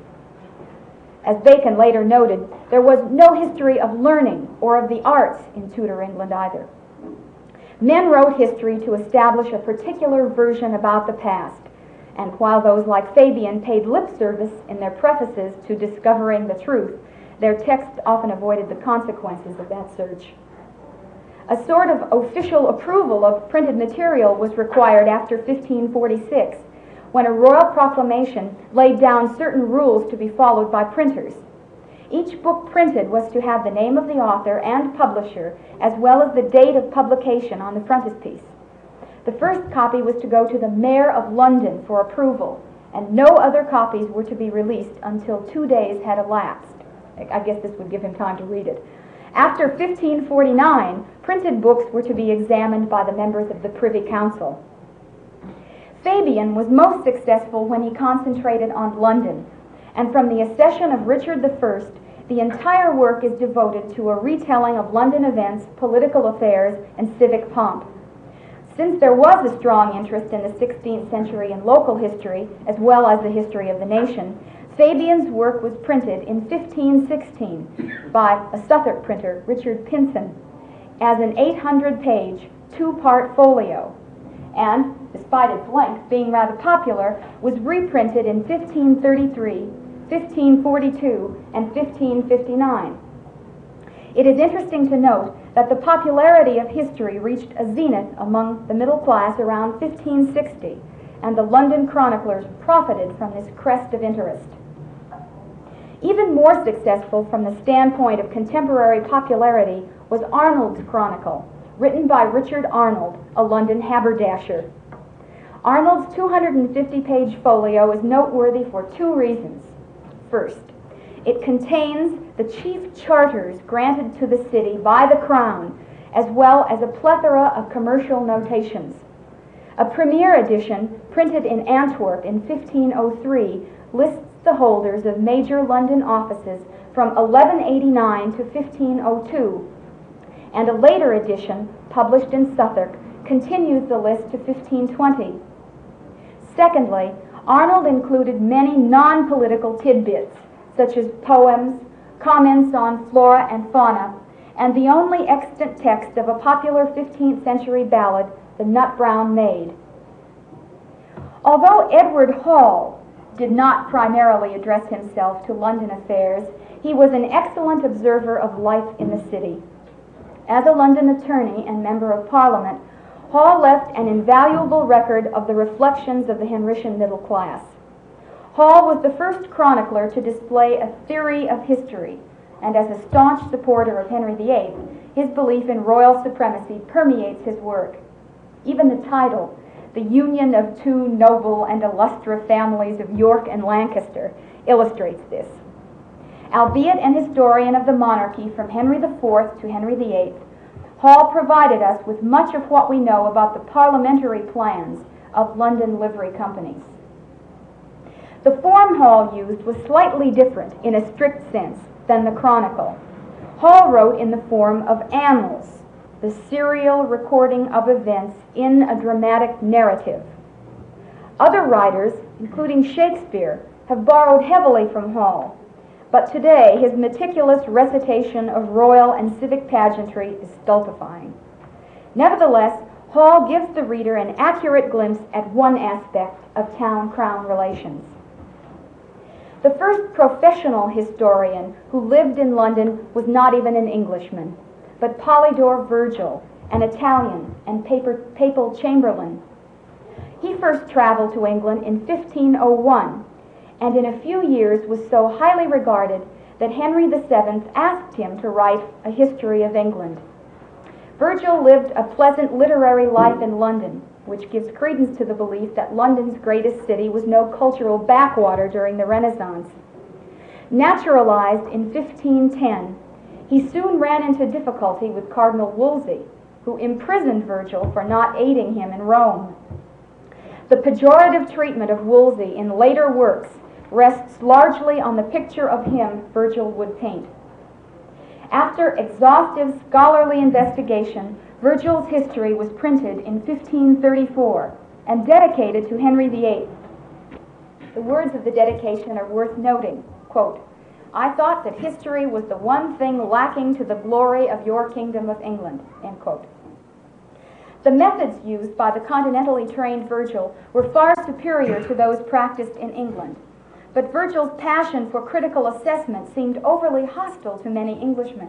As Bacon later noted, there was no history of learning or of the arts in Tudor England either. Men wrote history to establish a particular version about the past, and while those like Fabian paid lip service in their prefaces to discovering the truth, their texts often avoided the consequences of that search. A sort of official approval of printed material was required after 1546, when a royal proclamation laid down certain rules to be followed by printers. Each book printed was to have the name of the author and publisher, as well as the date of publication on the frontispiece. The first copy was to go to the Mayor of London for approval, and no other copies were to be released until 2 days had elapsed. I guess this would give him time to read it. After 1549, printed books were to be examined by the members of the Privy Council. Fabian was most successful when he concentrated on London, and from the accession of Richard I, the entire work is devoted to a retelling of London events, political affairs, and civic pomp. Since there was a strong interest in the 16th century in local history, as well as the history of the nation, Fabian's work was printed in 1516 by a Southwark printer, Richard Pinson, as an 800-page, two-part folio, and, despite its length being rather popular, was reprinted in 1533, 1542, and 1559. It is interesting to note that the popularity of history reached a zenith among the middle class around 1560, and the London chroniclers profited from this crest of interest. Even more successful from the standpoint of contemporary popularity was Arnold's Chronicle, written by Richard Arnold, a London haberdasher. Arnold's 250-page folio is noteworthy for two reasons. First, it contains the chief charters granted to the city by the Crown, as well as a plethora of commercial notations. A premier edition, printed in Antwerp in 1503, lists the holders of major London offices from 1189 to 1502, and a later edition, published in Southwark, continues the list to 1520. Secondly, Arnold included many non-political tidbits, such as poems, comments on flora and fauna, and the only extant text of a popular 15th century ballad, The Nut Brown Maid. Although Edward Hall did not primarily address himself to London affairs, he was an excellent observer of life in the city. As a London attorney and member of Parliament, Hall left an invaluable record of the reflections of the Henrician middle class. Hall was the first chronicler to display a theory of history, and as a staunch supporter of Henry VIII, his belief in royal supremacy permeates his work. Even the title, The Union of Two Noble and Illustrious Families of York and Lancaster, illustrates this. Albeit an historian of the monarchy from Henry IV to Henry VIII, Hall provided us with much of what we know about the parliamentary plans of London livery companies. The form Hall used was slightly different in a strict sense than the Chronicle. Hall wrote in the form of annals, the serial recording of events in a dramatic narrative. Other writers, including Shakespeare, have borrowed heavily from Hall, but today his meticulous recitation of royal and civic pageantry is stultifying. Nevertheless, Hall gives the reader an accurate glimpse at one aspect of town-crown relations. The first professional historian who lived in London was not even an Englishman, but Polydore Vergil, an Italian and papal chamberlain. He first traveled to England in 1501, and in a few years was so highly regarded that Henry VII asked him to write a history of England. Vergil lived a pleasant literary life in London, which gives credence to the belief that London's greatest city was no cultural backwater during the Renaissance. Naturalized in 1510, he soon ran into difficulty with Cardinal Wolsey, who imprisoned Vergil for not aiding him in Rome. The pejorative treatment of Wolsey in later works rests largely on the picture of him Vergil would paint. After exhaustive scholarly investigation, Vergil's history was printed in 1534 and dedicated to Henry VIII. The words of the dedication are worth noting. Quote, "I thought that history was the one thing lacking to the glory of your kingdom of England." End quote. The methods used by the continentally trained Vergil were far superior to those practiced in England, but Vergil's passion for critical assessment seemed overly hostile to many Englishmen,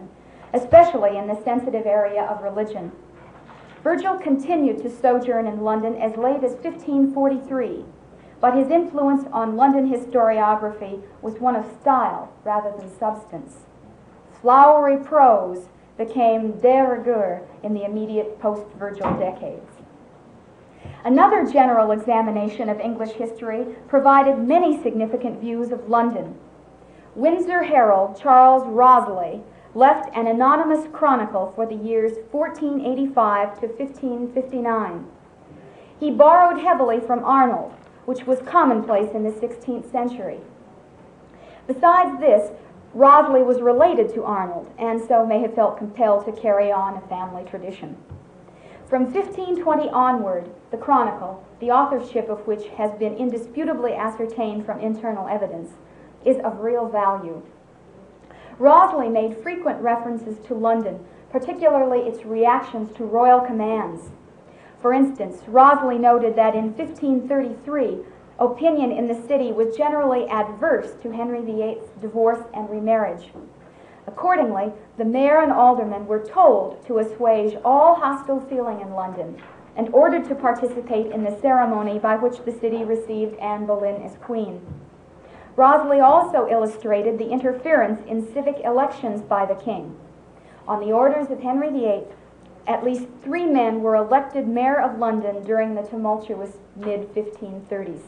especially in the sensitive area of religion. Virgil continued to sojourn in London as late as 1543, but his influence on London historiography was one of style rather than substance. Flowery prose became de rigueur in the immediate post-Virgil decades. Another general examination of English history provided many significant views of London. Windsor Herald Charles Rossley left an anonymous chronicle for the years 1485 to 1559. He borrowed heavily from Arnold, which was commonplace in the 16th century. Besides this, Rossley was related to Arnold, and so may have felt compelled to carry on a family tradition. From 1520 onward, the Chronicle, the authorship of which has been indisputably ascertained from internal evidence, is of real value. Rossley made frequent references to London, particularly its reactions to royal commands. For instance, Rossley noted that in 1533, opinion in the city was generally adverse to Henry VIII's divorce and remarriage. Accordingly, the mayor and aldermen were told to assuage all hostile feeling in London and ordered to participate in the ceremony by which the city received Anne Boleyn as queen. Rossley also illustrated the interference in civic elections by the king. On the orders of Henry VIII, at least 3 men were elected mayor of London during the tumultuous mid-1530s.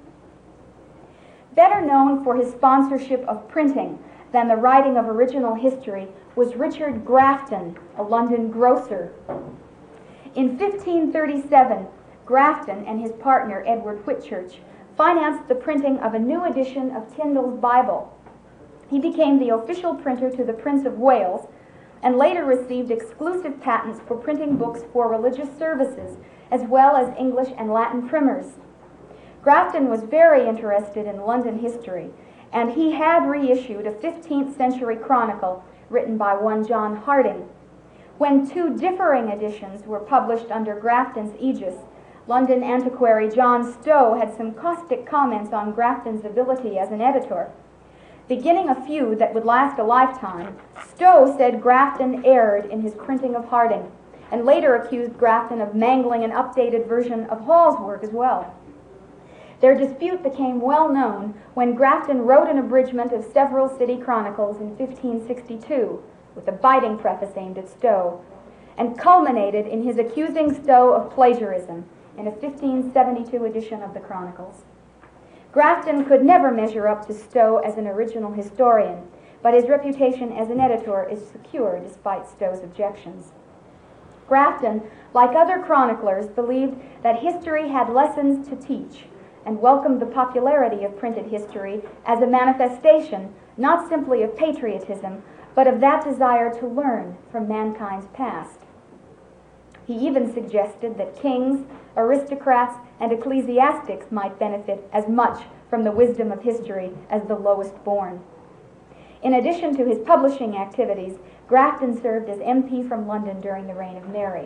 Better known for his sponsorship of printing than the writing of original history was Richard Grafton, a London grocer. In 1537, Grafton and his partner Edward Whitchurch financed the printing of a new edition of Tyndale's Bible. He became the official printer to the Prince of Wales and later received exclusive patents for printing books for religious services, as well as English and Latin primers. Grafton was very interested in London history, and he had reissued a 15th century chronicle written by one John Harding. When 2 differing editions were published under Grafton's aegis, London antiquary John Stowe had some caustic comments on Grafton's ability as an editor. Beginning a feud that would last a lifetime, Stowe said Grafton erred in his printing of Harding, and later accused Grafton of mangling an updated version of Hall's work as well. Their dispute became well known when Grafton wrote an abridgment of several city chronicles in 1562, with a biting preface aimed at Stowe, and culminated in his accusing Stowe of plagiarism in a 1572 edition of the Chronicles. Grafton could never measure up to Stowe as an original historian, but his reputation as an editor is secure despite Stowe's objections. Grafton, like other chroniclers, believed that history had lessons to teach and welcomed the popularity of printed history as a manifestation not simply of patriotism, but of that desire to learn from mankind's past. He even suggested that kings, aristocrats, and ecclesiastics might benefit as much from the wisdom of history as the lowest born. In addition to his publishing activities, Grafton served as MP from London during the reign of Mary.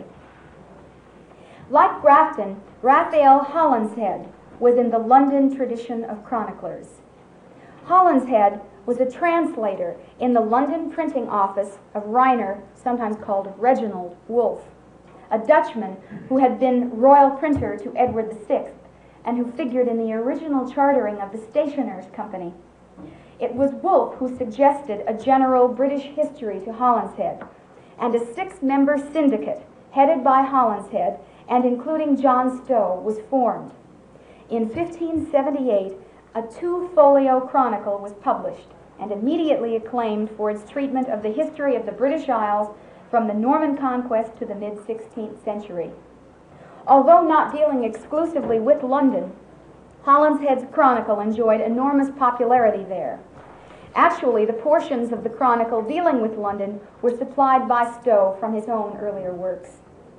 Like Grafton, Raphael Holinshead was in the London tradition of chroniclers. Holinshead was a translator in the London printing office of Reiner, sometimes called Reginald Wolfe, a Dutchman who had been royal printer to Edward VI and who figured in the original chartering of the Stationers' Company. It was Wolfe who suggested a general British history to Holinshead, and a 6-member syndicate headed by Holinshead and including John Stowe was formed. In 1578, a 2-folio chronicle was published and immediately acclaimed for its treatment of the history of the British Isles from the Norman conquest to the mid-16th century. Although not dealing exclusively with London, Holinshead's chronicle enjoyed enormous popularity there. Actually, the portions of the chronicle dealing with London were supplied by Stowe from his own earlier works.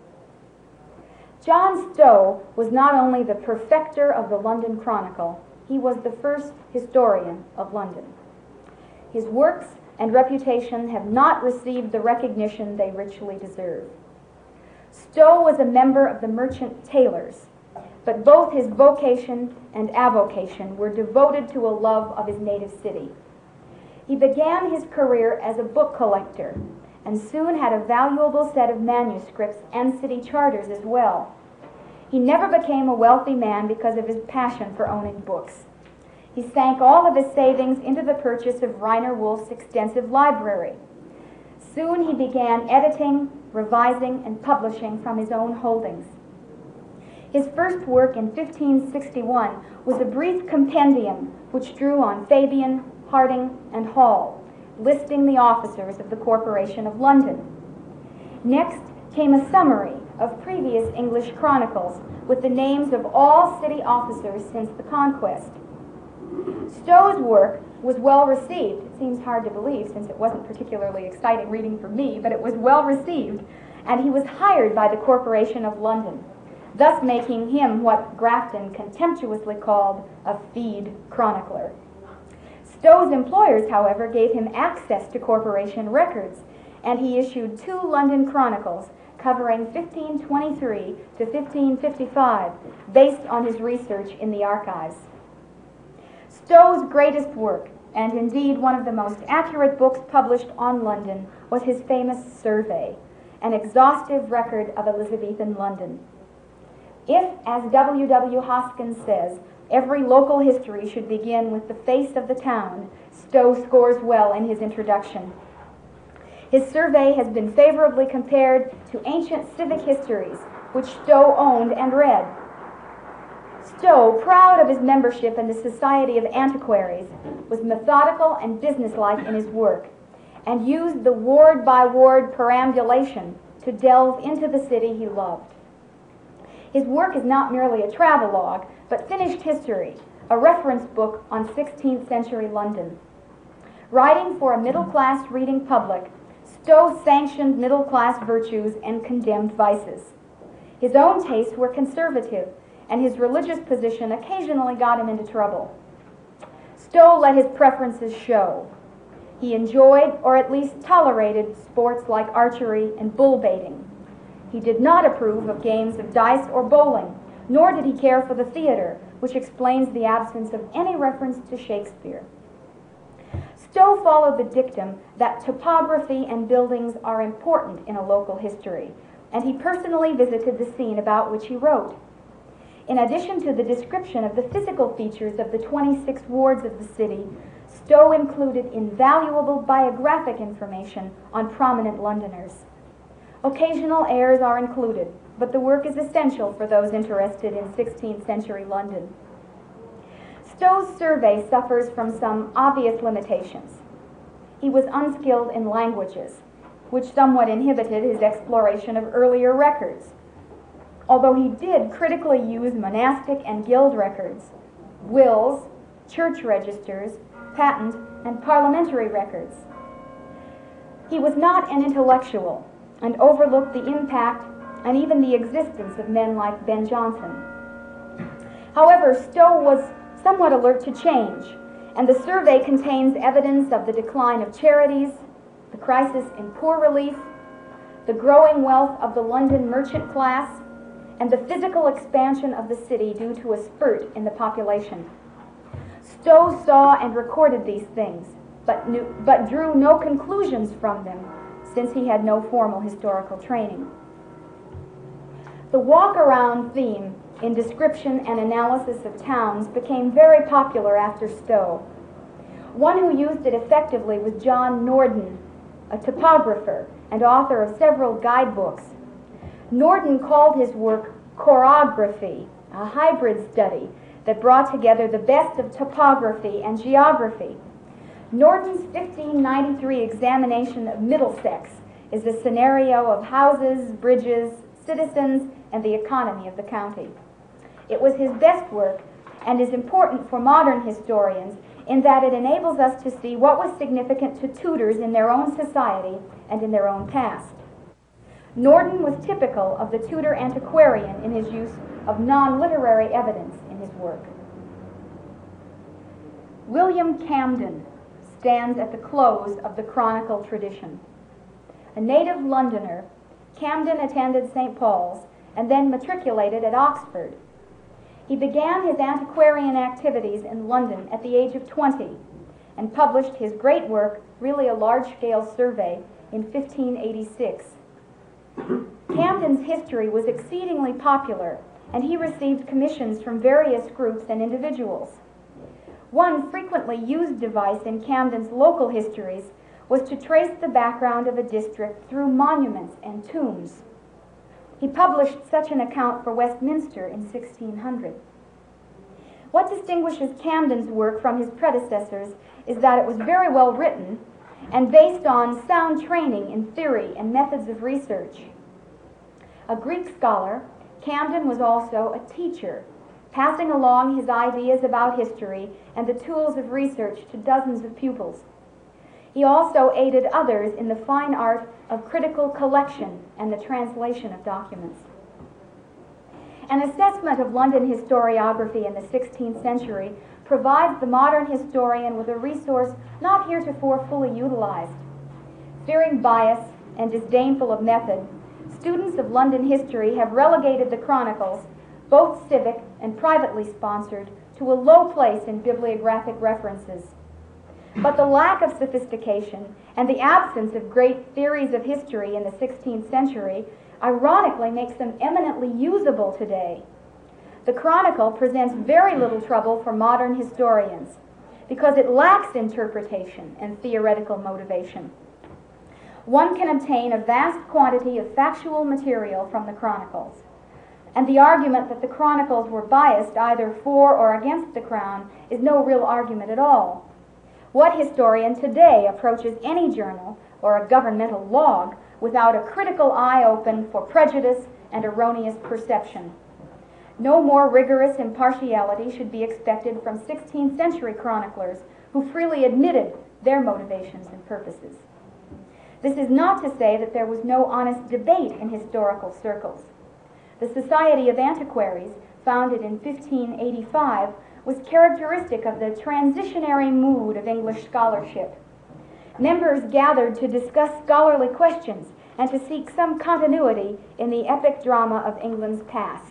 John Stowe was not only the perfecter of the London Chronicle, he was the first historian of London. His works and reputation have not received the recognition they richly deserve. Stowe was a member of the merchant tailors, but both his vocation and avocation were devoted to a love of his native city. He began his career as a book collector and soon had a valuable set of manuscripts and city charters as well. He never became a wealthy man because of his passion for owning books. He sank all of his savings into the purchase of Rainer Wolf's extensive library. Soon he began editing, revising, and publishing from his own holdings. His first work in 1561 was a brief compendium which drew on Fabian, Harding, and Hall, listing the officers of the Corporation of London. Next came a summary of previous English chronicles with the names of all city officers since the conquest. Stowe's work was well received. It seems hard to believe since it wasn't particularly exciting reading for me, but it was well received, and he was hired by the Corporation of London, thus making him what Grafton contemptuously called a feed chronicler. Stowe's employers, however, gave him access to corporation records, and he issued 2 London chronicles covering 1523 to 1555, based on his research in the archives. Stowe's greatest work, and indeed one of the most accurate books published on London, was his famous Survey, an exhaustive record of Elizabethan London. If, as W. W. Hoskins says, every local history should begin with the face of the town, Stowe scores well in his introduction. His survey has been favorably compared to ancient civic histories, which Stowe owned and read. Stowe, proud of his membership in the Society of Antiquaries, was methodical and businesslike in his work, and used the ward-by-ward perambulation to delve into the city he loved. His work is not merely a travelogue, but finished history, a reference book on 16th century London. Writing for a middle-class reading public, Stowe sanctioned middle-class virtues and condemned vices. His own tastes were conservative, and his religious position occasionally got him into trouble. Stowe let his preferences show. He enjoyed, or at least tolerated, sports like archery and bull baiting. He did not approve of games of dice or bowling, nor did he care for the theater, which explains the absence of any reference to Shakespeare. Stowe followed the dictum that topography and buildings are important in a local history, and he personally visited the scene about which he wrote. In addition to the description of the physical features of the 26 wards of the city, Stowe included invaluable biographic information on prominent Londoners. Occasional errors are included, but the work is essential for those interested in 16th century London. Stowe's survey suffers from some obvious limitations. He was unskilled in languages, which somewhat inhibited his exploration of earlier records, although he did critically use monastic and guild records, wills, church registers, patent, and parliamentary records. He was not an intellectual and overlooked the impact and even the existence of men like Ben Jonson. However, Stowe was somewhat alert to change, and the survey contains evidence of the decline of charities, the crisis in poor relief, the growing wealth of the London merchant class, and the physical expansion of the city due to a spurt in the population. Stowe saw and recorded these things, but drew no conclusions from them, since he had no formal historical training. The walk-around theme in description and analysis of towns became very popular after Stowe. One who used it effectively was John Norden, a topographer and author of several guidebooks. Norden called his work chorography, a hybrid study that brought together the best of topography and geography. Norden's 1593 examination of Middlesex is a scenario of houses, bridges, citizens, and the economy of the county. It was his best work and is important for modern historians in that it enables us to see what was significant to Tudors in their own society and in their own past. Norden was typical of the Tudor antiquarian in his use of non-literary evidence in his work. William Camden stands at the close of the chronicle tradition. A native Londoner, Camden attended St. Paul's and then matriculated at Oxford. He began his antiquarian activities in London at the age of 20 and published his great work, really a large-scale survey, in 1586. Camden's history was exceedingly popular, and he received commissions from various groups and individuals. One frequently used device in Camden's local histories was to trace the background of a district through monuments and tombs. He published such an account for Westminster in 1600. What distinguishes Camden's work from his predecessors is that it was very well written and based on sound training in theory and methods of research. A Greek scholar, Camden was also a teacher, passing along his ideas about history and the tools of research to dozens of pupils. He also aided others in the fine art of critical collection and the translation of documents. An assessment of London historiography in the 16th century provides the modern historian with a resource not heretofore fully utilized. Fearing bias and disdainful of method, students of London history have relegated the chronicles, both civic and privately sponsored, to a low place in bibliographic references. But the lack of sophistication and the absence of great theories of history in the 16th century ironically makes them eminently usable today. The Chronicle presents very little trouble for modern historians because it lacks interpretation and theoretical motivation. One can obtain a vast quantity of factual material from the Chronicles, and the argument that the Chronicles were biased either for or against the Crown is no real argument at all. What historian today approaches any journal or a governmental log without a critical eye open for prejudice and erroneous perception? No more rigorous impartiality should be expected from 16th century chroniclers who freely admitted their motivations and purposes. This is not to say that there was no honest debate in historical circles. The Society of Antiquaries, founded in 1585, was characteristic of the transitionary mood of English scholarship. Members gathered to discuss scholarly questions and to seek some continuity in the epic drama of England's past.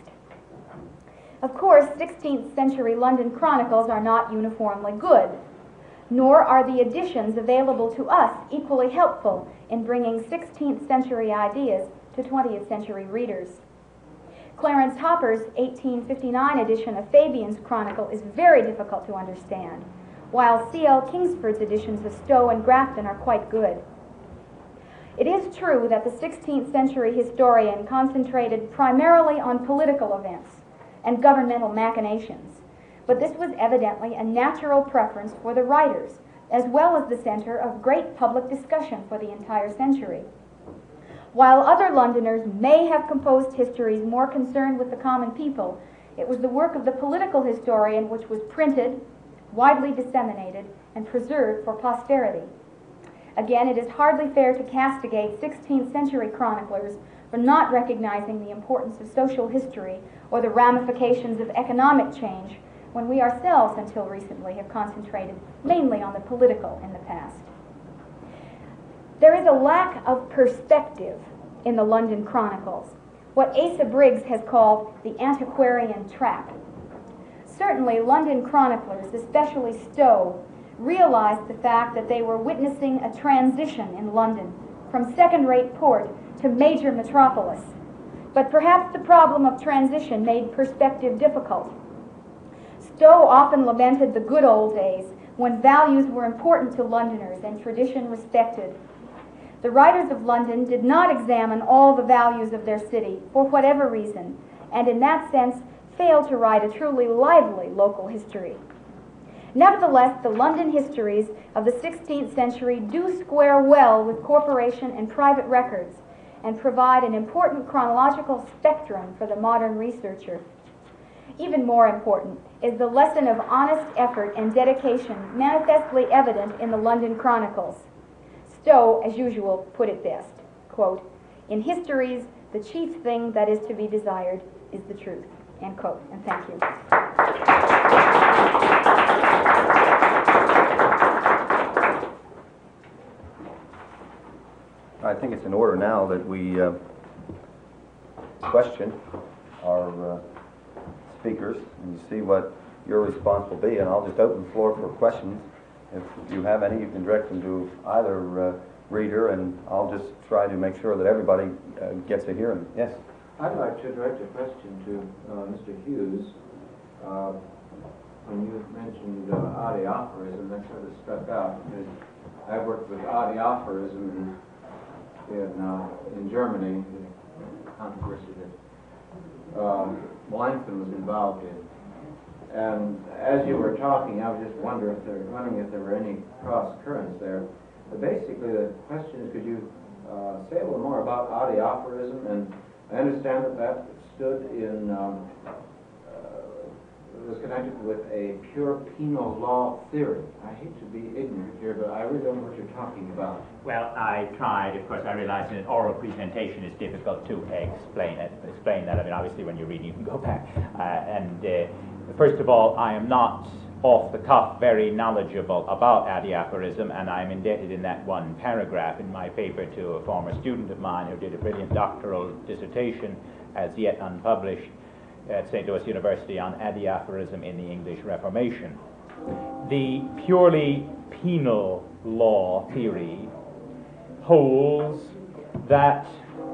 Of course, 16th century London chronicles are not uniformly good, nor are the editions available to us equally helpful in bringing 16th century ideas to 20th century readers. Clarence Hopper's 1859 edition of Fabian's Chronicle is very difficult to understand, while C.L. Kingsford's editions of Stowe and Grafton are quite good. It is true that the 16th century historian concentrated primarily on political events and governmental machinations, but this was evidently a natural preference for the writers, as well as the center of great public discussion for the entire century. While other Londoners may have composed histories more concerned with the common people, it was the work of the political historian which was printed, widely disseminated, and preserved for posterity. Again, it is hardly fair to castigate 16th century chroniclers for not recognizing the importance of social history or the ramifications of economic change when we ourselves until recently have concentrated mainly on the political in the past. There is a lack of perspective in the London Chronicles, what Asa Briggs has called the antiquarian trap. Certainly, London chroniclers, especially Stowe, realized the fact that they were witnessing a transition in London from second-rate port to major metropolis. But perhaps the problem of transition made perspective difficult. Stowe often lamented the good old days when values were important to Londoners and tradition respected. The writers of London did not examine all the values of their city for whatever reason, and in that sense failed to write a truly lively local history. Nevertheless, the London histories of the 16th century do square well with corporation and private records and provide an important chronological spectrum for the modern researcher. Even more important is the lesson of honest effort and dedication manifestly evident in the London Chronicles. Stowe, as usual, put it best, quote, "In histories, the chief thing that is to be desired is the truth," end quote, and thank you. I think it's in order now that we question our speakers and see what your response will be, and I'll just open the floor for questions. If you have any, you can direct them to either reader, and I'll just try to make sure that everybody gets a hearing. Yes? I'd like to direct a question to Mr. Hughes. When you mentioned adiaphorism, that sort of stuck out, because I worked with adiaphorism in Germany, the controversy that Melanchthon was involved in. And as you were talking, I was just wondering if there were any cross currents there. But basically, the question is, could you say a little more about adiaphorism? And I understand that stood in, was connected with a pure penal law theory. I hate to be ignorant here, but I really don't know what you're talking about. Well, I tried. Of course, I realize that an oral presentation is difficult to explain that. I mean, obviously, when you're reading, you can go back. First of all, I am not off the cuff very knowledgeable about adiaphorism, and I'm indebted in that one paragraph in my paper to a former student of mine who did a brilliant doctoral dissertation, as yet unpublished, at St. Louis University on adiaphorism in the English Reformation. The purely penal law theory holds that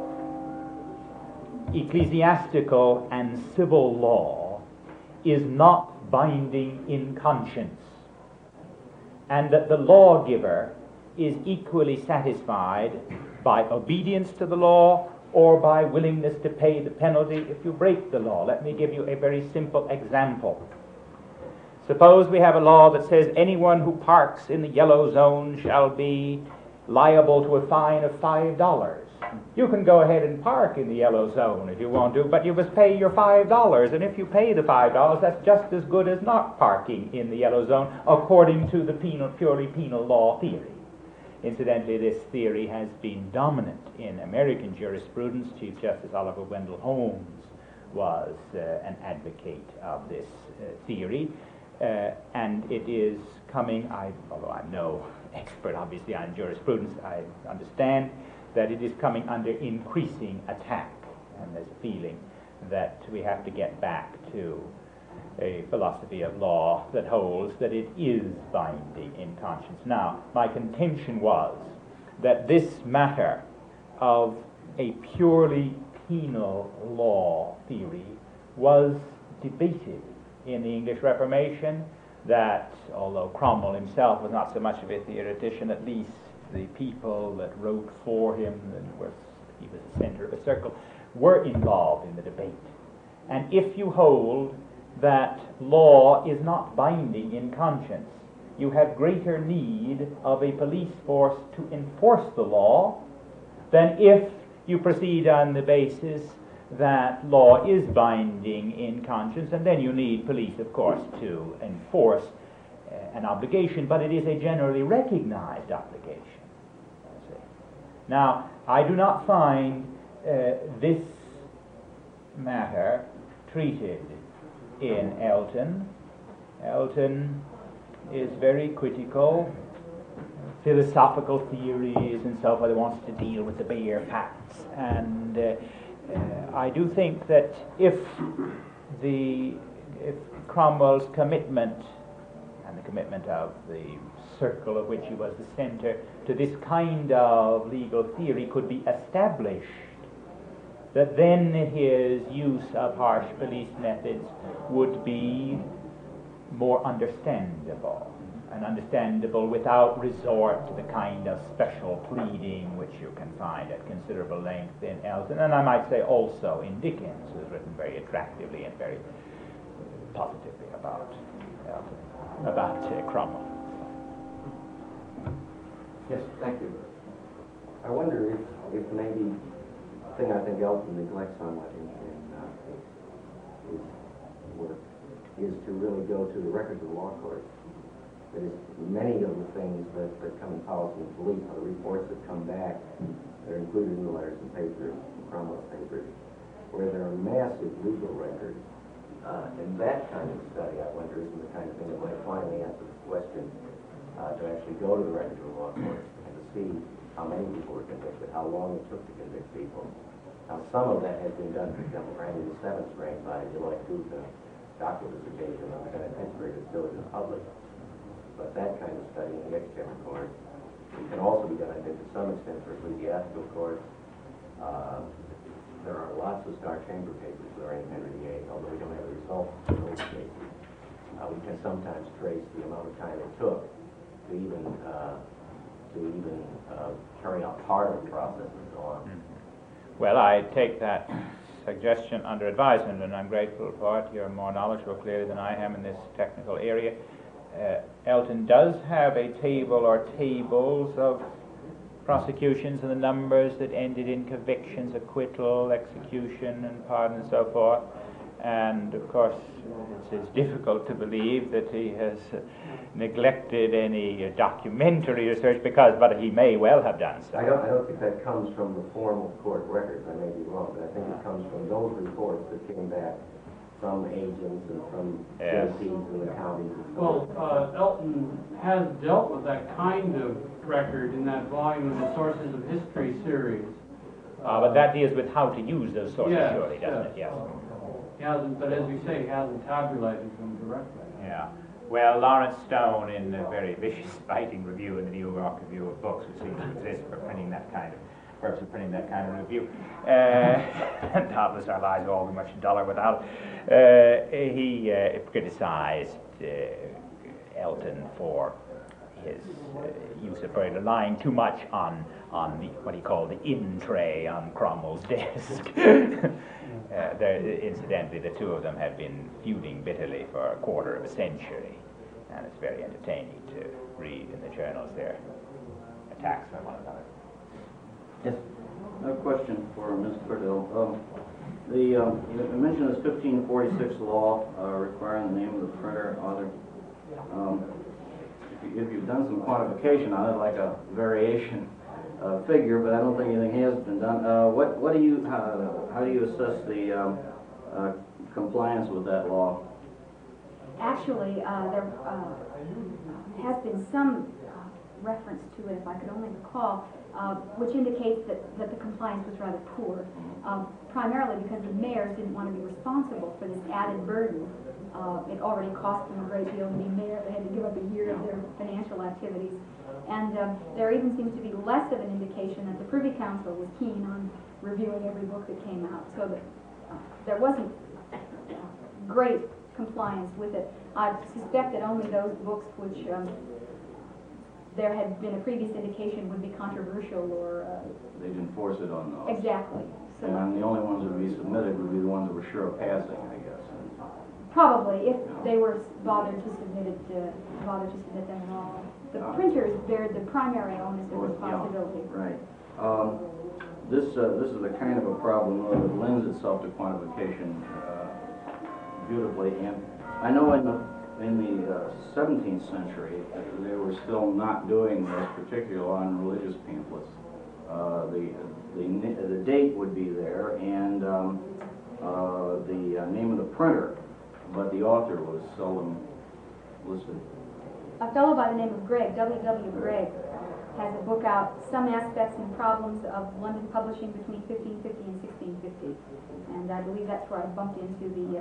ecclesiastical and civil law is not binding in conscience, and that the lawgiver is equally satisfied by obedience to the law or by willingness to pay the penalty if you break the law. Let me give you a very simple example. Suppose we have a law that says anyone who parks in the yellow zone shall be liable to a fine of $5. You can go ahead and park in the yellow zone if you want to, but you must pay your $5, and if you pay the $5, that's just as good as not parking in the yellow zone, according to the purely penal law theory. Incidentally, this theory has been dominant in American jurisprudence. Chief Justice Oliver Wendell Holmes was an advocate of this theory, and it is coming, although I'm no expert obviously on jurisprudence, I understand that it is coming under increasing attack, and there's a feeling that we have to get back to a philosophy of law that holds that it is binding in conscience. Now, my contention was that this matter of a purely penal law theory was debated in the English Reformation, that although Cromwell himself was not so much of a theoretician, at least the people that wrote for him, and he was the center of a circle, were involved in the debate. And if you hold that law is not binding in conscience, you have greater need of a police force to enforce the law than if you proceed on the basis that law is binding in conscience, and then you need police, of course, to enforce an obligation, but it is a generally recognized obligation. Now, I do not find this matter treated in Elton. Elton is very critical, philosophical theories and so forth. He wants to deal with the bare facts, and I do think that if Cromwell's commitment, and the commitment of the circle of which he was the center, to this kind of legal theory could be established, that then his use of harsh police methods would be more understandable, and understandable without resort to the kind of special pleading which you can find at considerable length in Elton, and I might say also in Dickens, who has written very attractively and very positively about Elton, about Cromwell. Yes, thank you. I wonder if maybe the thing I think Elton neglects somewhat in his work is to really go to the records of the law court. That is, many of the things that come in policy and belief are the reports that come back that are included in the letters and papers, Cromwell's papers, where there are massive legal records. And that kind of study, I wonder, isn't the kind of thing that might finally answer this question, to actually go to the records of the law court and to see how many people were convicted, how long it took to convict people. Now, some of that has been done, for example, for Henry VII's reign by Deloitte Guth, a doctoral dissertation on the kind of Pittsburgh that still isn't published. But that kind of study in the Exchequer Court It can also be done, I think, to some extent for ecclesiastical courts. There are lots of Star Chamber papers during Henry VIII, although we don't have the results of those cases. We can sometimes trace the amount of time it took to even carry out part of the process and so on. Well, I take that suggestion under advisement, and I'm grateful for it. You're more knowledgeable clearly than I am in this technical area. Elton does have a table or tables of prosecutions and the numbers that ended in convictions, acquittal, execution, and pardon, and so forth. And of course, it's difficult to believe that he has neglected any documentary research, but he may well have done so. I don't think that comes from the formal court records. I may be wrong, but I think it comes from those reports that came back from agents and from JPs in the counties. Well, Elton has dealt with that kind of record in that volume of the Sources of History series. But that deals with how to use those sources, yes, surely, doesn't it? Yes. He hasn't, but as you say, he hasn't tabulated them directly. Yeah. Well, Lawrence Stone, in a very vicious fighting review in the New York Review of Books, which seems to exist for printing that kind of review, and doubtless our lives will all be much duller without, he criticized Elton for his use of relying too much on the, what he called the in tray on Cromwell's desk. Incidentally, the two of them had been feuding bitterly for a quarter of a century, and it's very entertaining to read in the journals their attacks on one another. Yes. I have a question for Ms. Cordell. You mentioned this 1546 law requiring the name of the printer, author. If you've done some quantification on it, like a variation figure, but I don't think anything has been done. How do you assess the compliance with that law? Actually, there has been some reference to it, if I could only recall, which indicates that the compliance was rather poor, primarily because the mayors didn't want to be responsible for this added burden. It already cost them a great deal to be mayor. They had to give up a year of their financial activities. And there even seems to be less of an indication that the Privy Council was keen on reviewing every book that came out, so that there wasn't great compliance with it. I suspect that only those books which there had been a previous indication would be controversial or... They'd enforce it on those. Exactly. So and the only ones that would be submitted would be the ones that were sure of passing, I guess. probably, if they were bothered to submit them at all. The printers bared the primary onus of responsibility. Yeah, right. This is the kind of a problem that lends itself to quantification beautifully. And I know in the 17th century they were still not doing this, particularly on religious pamphlets. The date would be there and the name of the printer, but the author was seldom listed. A fellow by the name of Gregg, W.W. Gregg, has a book out, Some Aspects and Problems of London Publishing Between 1550 and 1650. And I believe that's where I bumped into the...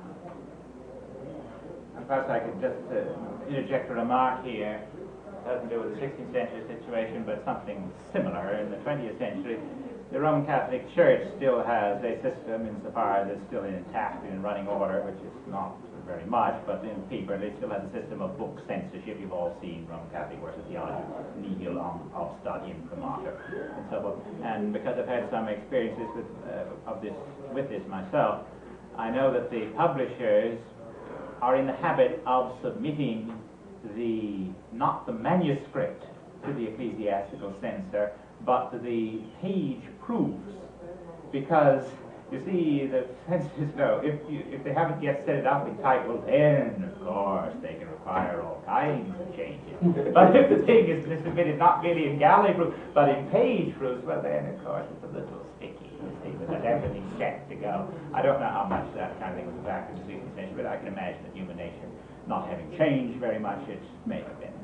Perhaps I could just interject a remark here. It doesn't do with the 16th century situation, but something similar. In the 20th century, the Roman Catholic Church still has a system, insofar as it's still intact and in running order, which is not very much, but in paper they still have a system of book censorship. You've all seen Roman Catholic Works of Theology, nihil obstat imprimatur, and so forth. And because I've had some experiences with this myself, I know that the publishers are in the habit of submitting not the manuscript to the ecclesiastical censor, but the page proofs, because you see, the censors know if they haven't yet set it up in type, then of course they can require all kinds of changes. But if the thing is submitted not merely in galley proof, but in page proofs, well then of course it's a little sticky. You see, because everything's set to go. I don't know how much that kind of thing was a factor in the 16th century, but I can imagine that human nature not having changed very much, it may have been.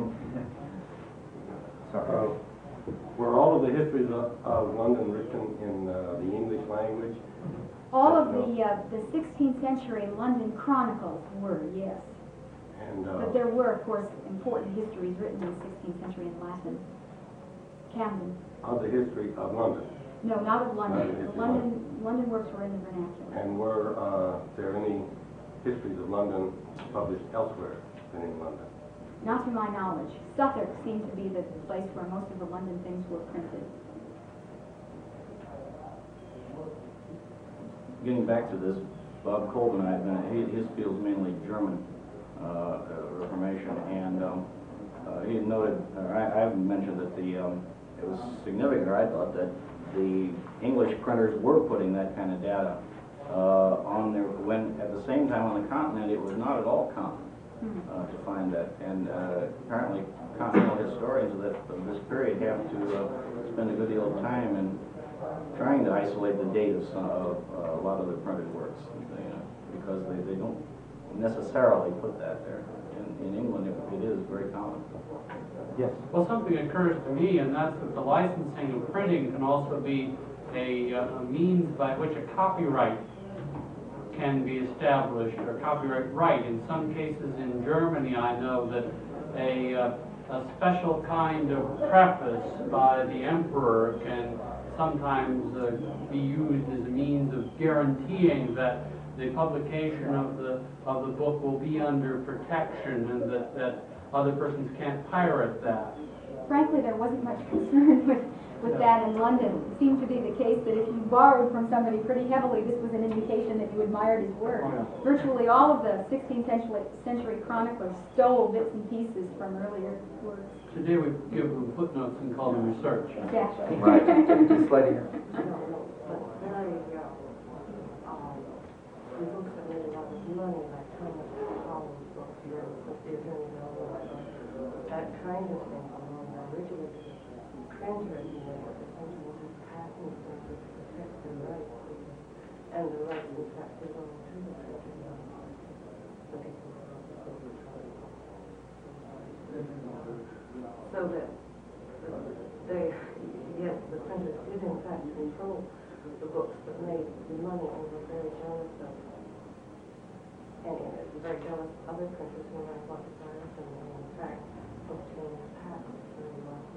Sorry. Were all of the histories of London written in the English language? All of the 16th century London chronicles were, yes. And, But there were, of course, important histories written in the 16th century in Latin. Camden. of the history of London. No, not of London. Not of the history of London works were in the vernacular. And were there any histories of London published elsewhere than in London? Not to my knowledge. Suffolk seemed to be the place where most of the London things were printed. Getting back to this, Bob Colvin, his field's mainly German Reformation, and he had noted, I've mentioned that it was significant, or I thought, that the English printers were putting that kind of data on there, when at the same time on the continent it was not at all common to find that. And apparently continental historians of this period have to spend a good deal of time in trying to isolate the date of a lot of the printed works, because they don't necessarily put that there. In England, it is very common. Yes. Well, something occurs to me, and that's that the licensing of printing can also be a means by which a copyright can be established, or copyright right. In some cases in Germany, I know that a special kind of preface by the emperor can sometimes be used as a means of guaranteeing that the publication of the book will be under protection, and that other persons can't pirate that. Frankly, there wasn't much concern with that in London. It seemed to be the case that if you borrowed from somebody pretty heavily, this was an indication that you admired his work. Oh, yeah. Virtually all of the 16th century chroniclers stole bits and pieces from earlier works. Today we give them footnotes and call them research. Exactly. Right. This lady here. The books that made a lot of money, like Thomas Collins' books, the Attorney General, that kind of thing. Originally, the printer, the printer was a patent that would protect the rights, and the rights, in fact, belong to the printer. So that yes, the printers did in fact control the books that made the money, and were very jealous of. And very jealous of other printers who were like Cyrus, and in fact obtained patents for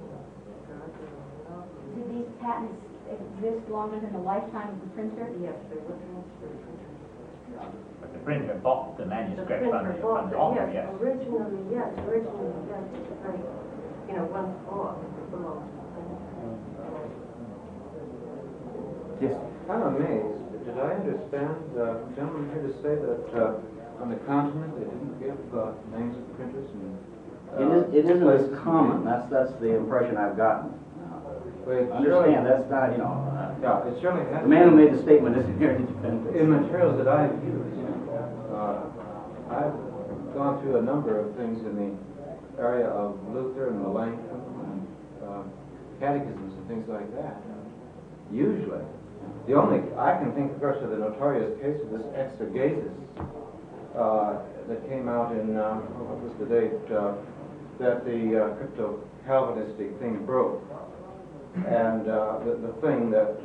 Do these patents exist longer than the lifetime of the printer? Yes, they were transferred printers. But the printer bought the manuscript from the author, yes. Originally, yes, it's very, one thought belongs to the printer. Yes. I'm amazed. Did I understand, gentlemen here to say that on the continent they didn't give names of printers? And, It isn't as common. That's the impression I've gotten. Understand, that's not, yeah, it certainly has. the man who made the statement isn't here to defend it. In materials that I've used, I've gone through a number of things in the area of Luther and Melanchthon and catechisms and things like that. Usually, the only I can think, of course, of the notorious case of this exegesis that came out in what was the date that the crypto-Calvinistic thing broke, and the thing that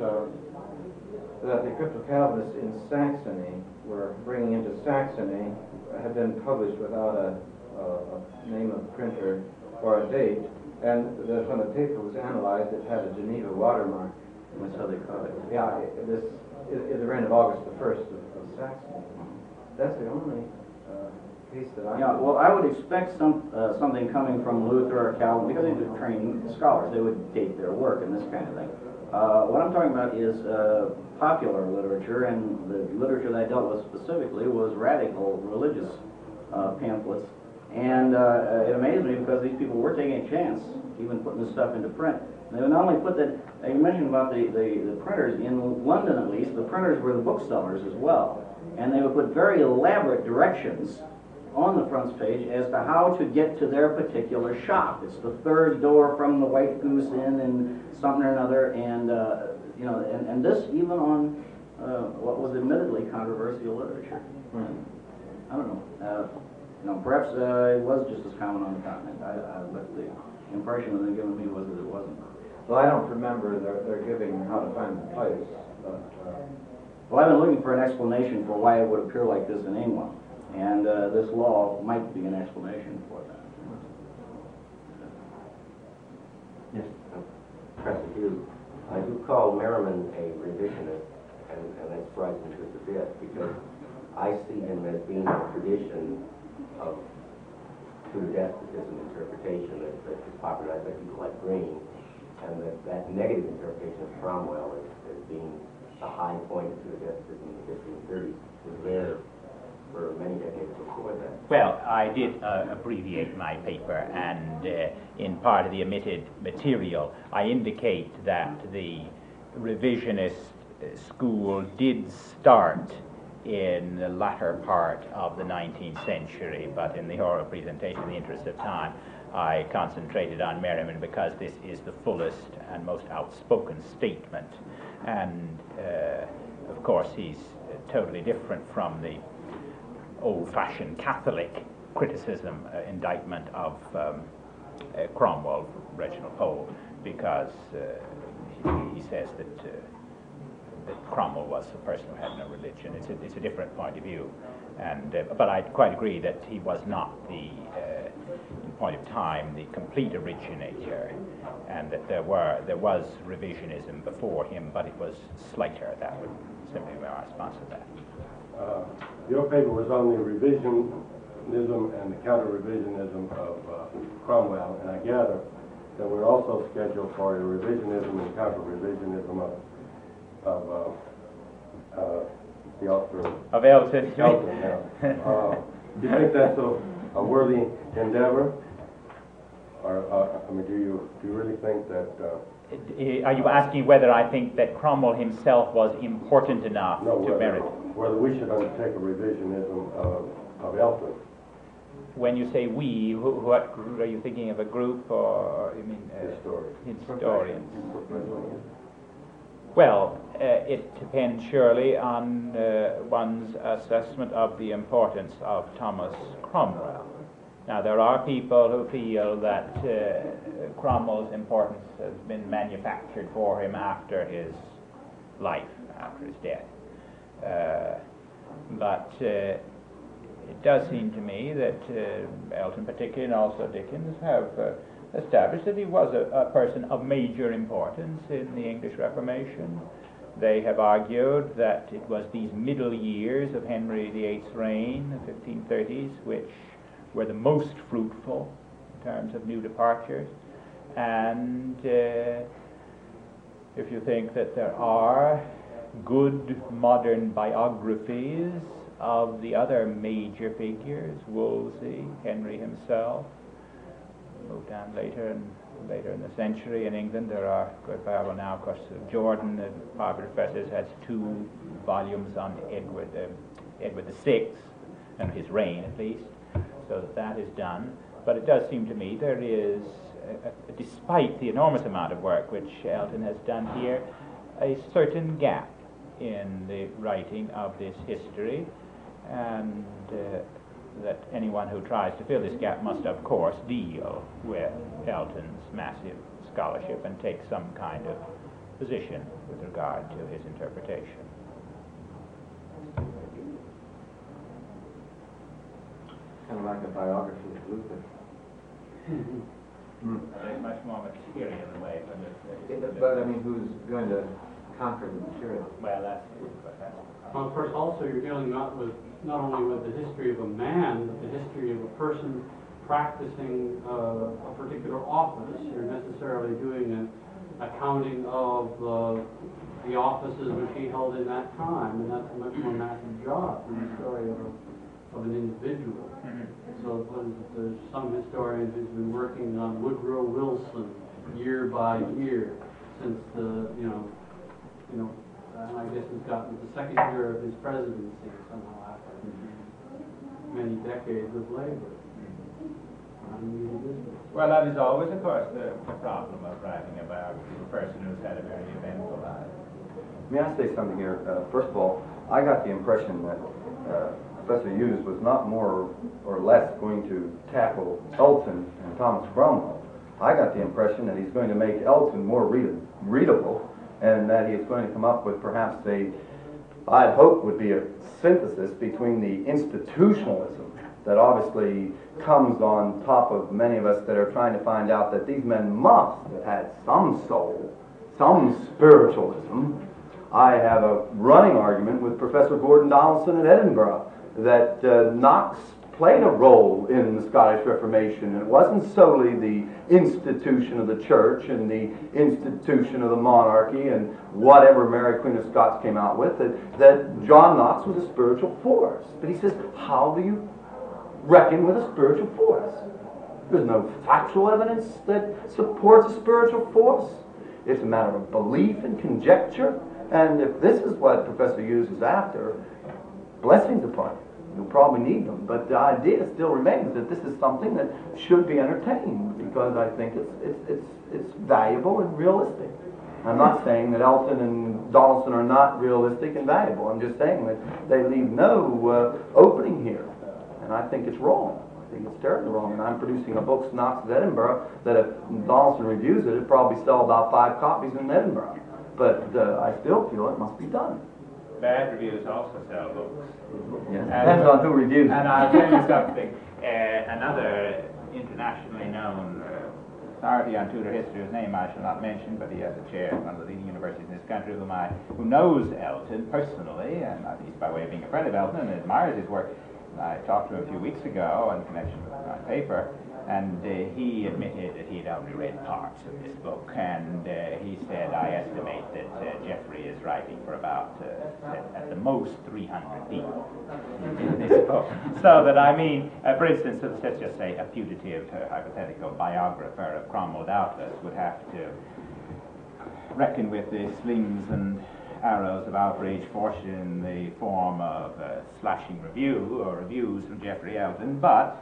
the crypto-Calvinists in Saxony were bringing into Saxony had been published without a name of printer or a date, and that when the paper was analyzed, it had a Geneva watermark. That's how they caught it. Yeah, this in the reign of August the 1st of Saxony. That's the only case that I. Yeah, well, I would expect something coming from Luther or Calvin, because they were trained scholars. They would date their work and this kind of thing. What I'm talking about is popular literature, and the literature that I dealt with specifically was radical religious pamphlets. And it amazed me because these people were taking a chance, even putting this stuff into print. They would not only put that, you mentioned about the printers, in London at least, the printers were the booksellers as well. And they would put very elaborate directions on the front page as to how to get to their particular shop. It's the third door from the White Goose Inn and something or another, and and this even on what was admittedly controversial literature. I don't know. Perhaps it was just as common on the continent, but the impression that they're giving me was that it wasn't. Well, I don't remember they're giving how to find the place, but. Well, I've been looking for an explanation for why it would appear like this in England. And this law might be an explanation for that. Yes. Professor Hughes, I do call Merriman a revisionist, and that strikes me just a bit, because I see him as being a tradition of pseudo-despotism interpretation that is popularized by people like Green, and that negative interpretation of Cromwell as being the high point of pseudo-despotism in the 1530s was there for many decades before that. Well, I did abbreviate my paper, and in part of the omitted material, I indicate that the revisionist school did start in the latter part of the 19th century, but in the oral presentation, in the interest of time, I concentrated on Merriman because this is the fullest and most outspoken statement. And, of course, he's totally different from the old-fashioned Catholic criticism, indictment of Cromwell, Reginald Pole, because he says that Cromwell was a person who had no religion. It's a different point of view, and but I quite agree that he was not the, in point of time, the complete originator, and that there was revisionism before him, but it was slighter. That would simply be my response to that. Your paper was on the revisionism and the counter-revisionism of Cromwell, and I gather that we're also scheduled for a revisionism and counter-revisionism of the author of Elton. Elton, yeah. Do you think that's a worthy endeavor, or I mean, do you really think that? Are you asking whether I think that Cromwell himself was important enough to merit? Whether we should undertake a revisionism of Elton. When you say we, what are you thinking of, a group, or you mean historians? Well, it depends surely on one's assessment of the importance of Thomas Cromwell. Now, there are people who feel that Cromwell's importance has been manufactured for him after his life, after his death. But it does seem to me that Elton particularly, and also Dickens, have established that he was a person of major importance in the English Reformation. They have argued that it was these middle years of Henry VIII's reign, the 1530s, which were the most fruitful in terms of new departures. And if you think that there are good modern biographies of the other major figures, Wolsey, Henry himself, moved on later in the century in England. There are good biographies now, of course, Jordan, the Harvard professor, has 2 volumes on Edward VI, and his reign at least, so that is done. But it does seem to me there is, despite the enormous amount of work which Elton has done here, a certain gap in the writing of this history, and that anyone who tries to fill this gap must, of course, deal with Elton's massive scholarship and take some kind of position with regard to his interpretation. Kind of like a biography of Luther. There's much more material in the way, But I mean, who's going to conquer the material? well, that's Well, of course, also you're dealing not only with the history of a man, but the history of a person practicing a particular office. You're necessarily doing an accounting of the offices which he held in that time, and that's a much more massive job than the story of an individual. So there's some historian who's been working on Woodrow Wilson year by year since and I guess he's gotten to the second year of his presidency somehow after many decades of labor. Well, that is always, of course, the problem of writing about a person who's had a very eventful life. May I say something here? First of all, I got the impression that Professor Hughes was not more or less going to tackle Elton and Thomas Cromwell. I got the impression that he's going to make Elton more readable, and that he is going to come up with perhaps a I'd hope would be a synthesis between the institutionalism that obviously comes on top of many of us that are trying to find out that these men must have had some soul, some spiritualism. I have a running argument with Professor Gordon Donaldson at Edinburgh that Knox played a role in the Scottish Reformation, and it wasn't solely the institution of the church and the institution of the monarchy and whatever Mary Queen of Scots came out with, that John Knox was a spiritual force. But he says, how do you reckon with a spiritual force? There's no factual evidence that supports a spiritual force. It's a matter of belief and conjecture, and if this is what Professor Hughes is after, blessings upon you. You'll probably need them, but the idea still remains that this is something that should be entertained, because I think it's valuable and realistic. I'm not saying that Elton and Donaldson are not realistic and valuable. I'm just saying that they leave no opening here, and I think it's wrong. I think it's terribly wrong, and I'm producing a book, Knox of Edinburgh, that if Donaldson reviews it, it'll probably sell about 5 copies in Edinburgh. But I still feel it must be done. Bad reviews also sell books. Yes, depends on who reviews it. And I'll tell you something. Another internationally known authority on Tudor history, whose name I shall not mention, but he has a chair at one of the leading universities in this country, who knows Elton personally, and not least by way of being a friend of Elton, and admires his work. I talked to him a few weeks ago in connection with my paper, and he admitted that he had only read parts of this book, and he said, I estimate that Geoffrey is writing for about, at the most, 300 people in this book. So that, I mean, for instance, let's just say a putative, hypothetical biographer of Cromwell doubtless would have to reckon with the slings and arrows of outrage forced in the form of a slashing review or reviews from Geoffrey Elton, but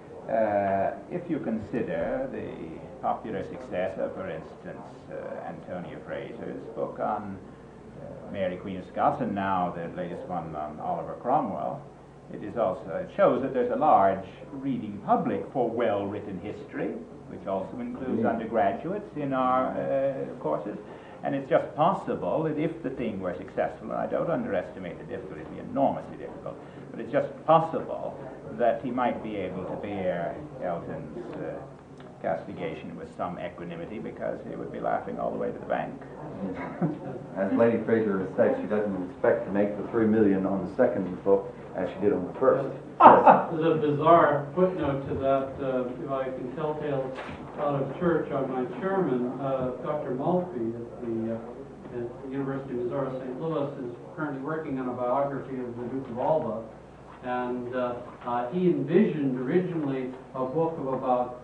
if you consider the popular success of, for instance, Antonia Fraser's book on Mary Queen of Scots, and now the latest one on Oliver Cromwell, it shows that there's a large reading public for well-written history, which also includes undergraduates in our courses. And it's just possible that if the thing were successful, and I don't underestimate the difficulty, it'd be enormously difficult, but it's just possible that he might be able to bear Elton's castigation with some equanimity, because he would be laughing all the way to the bank. As Lady Fraser has said, she doesn't expect to make the $3 million on the second book as she did on the first. There's a bizarre footnote to that, if I can tell tales out of church on my chairman, Dr. Maltby at the University of Missouri St. Louis is currently working on a biography of the Duke of Alba, and he envisioned originally a book of about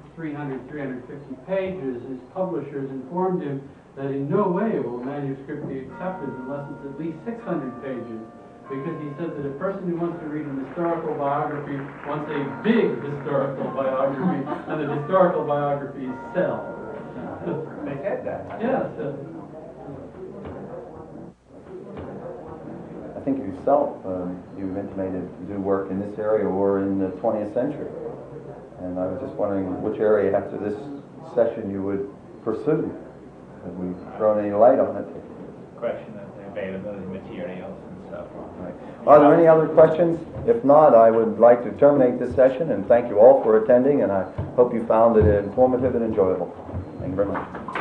350 pages. His publishers informed him that in no way will a manuscript be accepted unless it's at least 600 pages, because he said that a person who wants to read an historical biography wants a big historical biography, and the historical biographies sell. They said that. Yes. I think yourself, you've intimated to do work in this area or in the 20th century. And I was just wondering which area after this session you would pursue. Have we thrown any light on it? Question of the availability of materials and so forth. Right. Are there any other questions? If not, I would like to terminate this session and thank you all for attending, and I hope you found it informative and enjoyable. Thank you very much.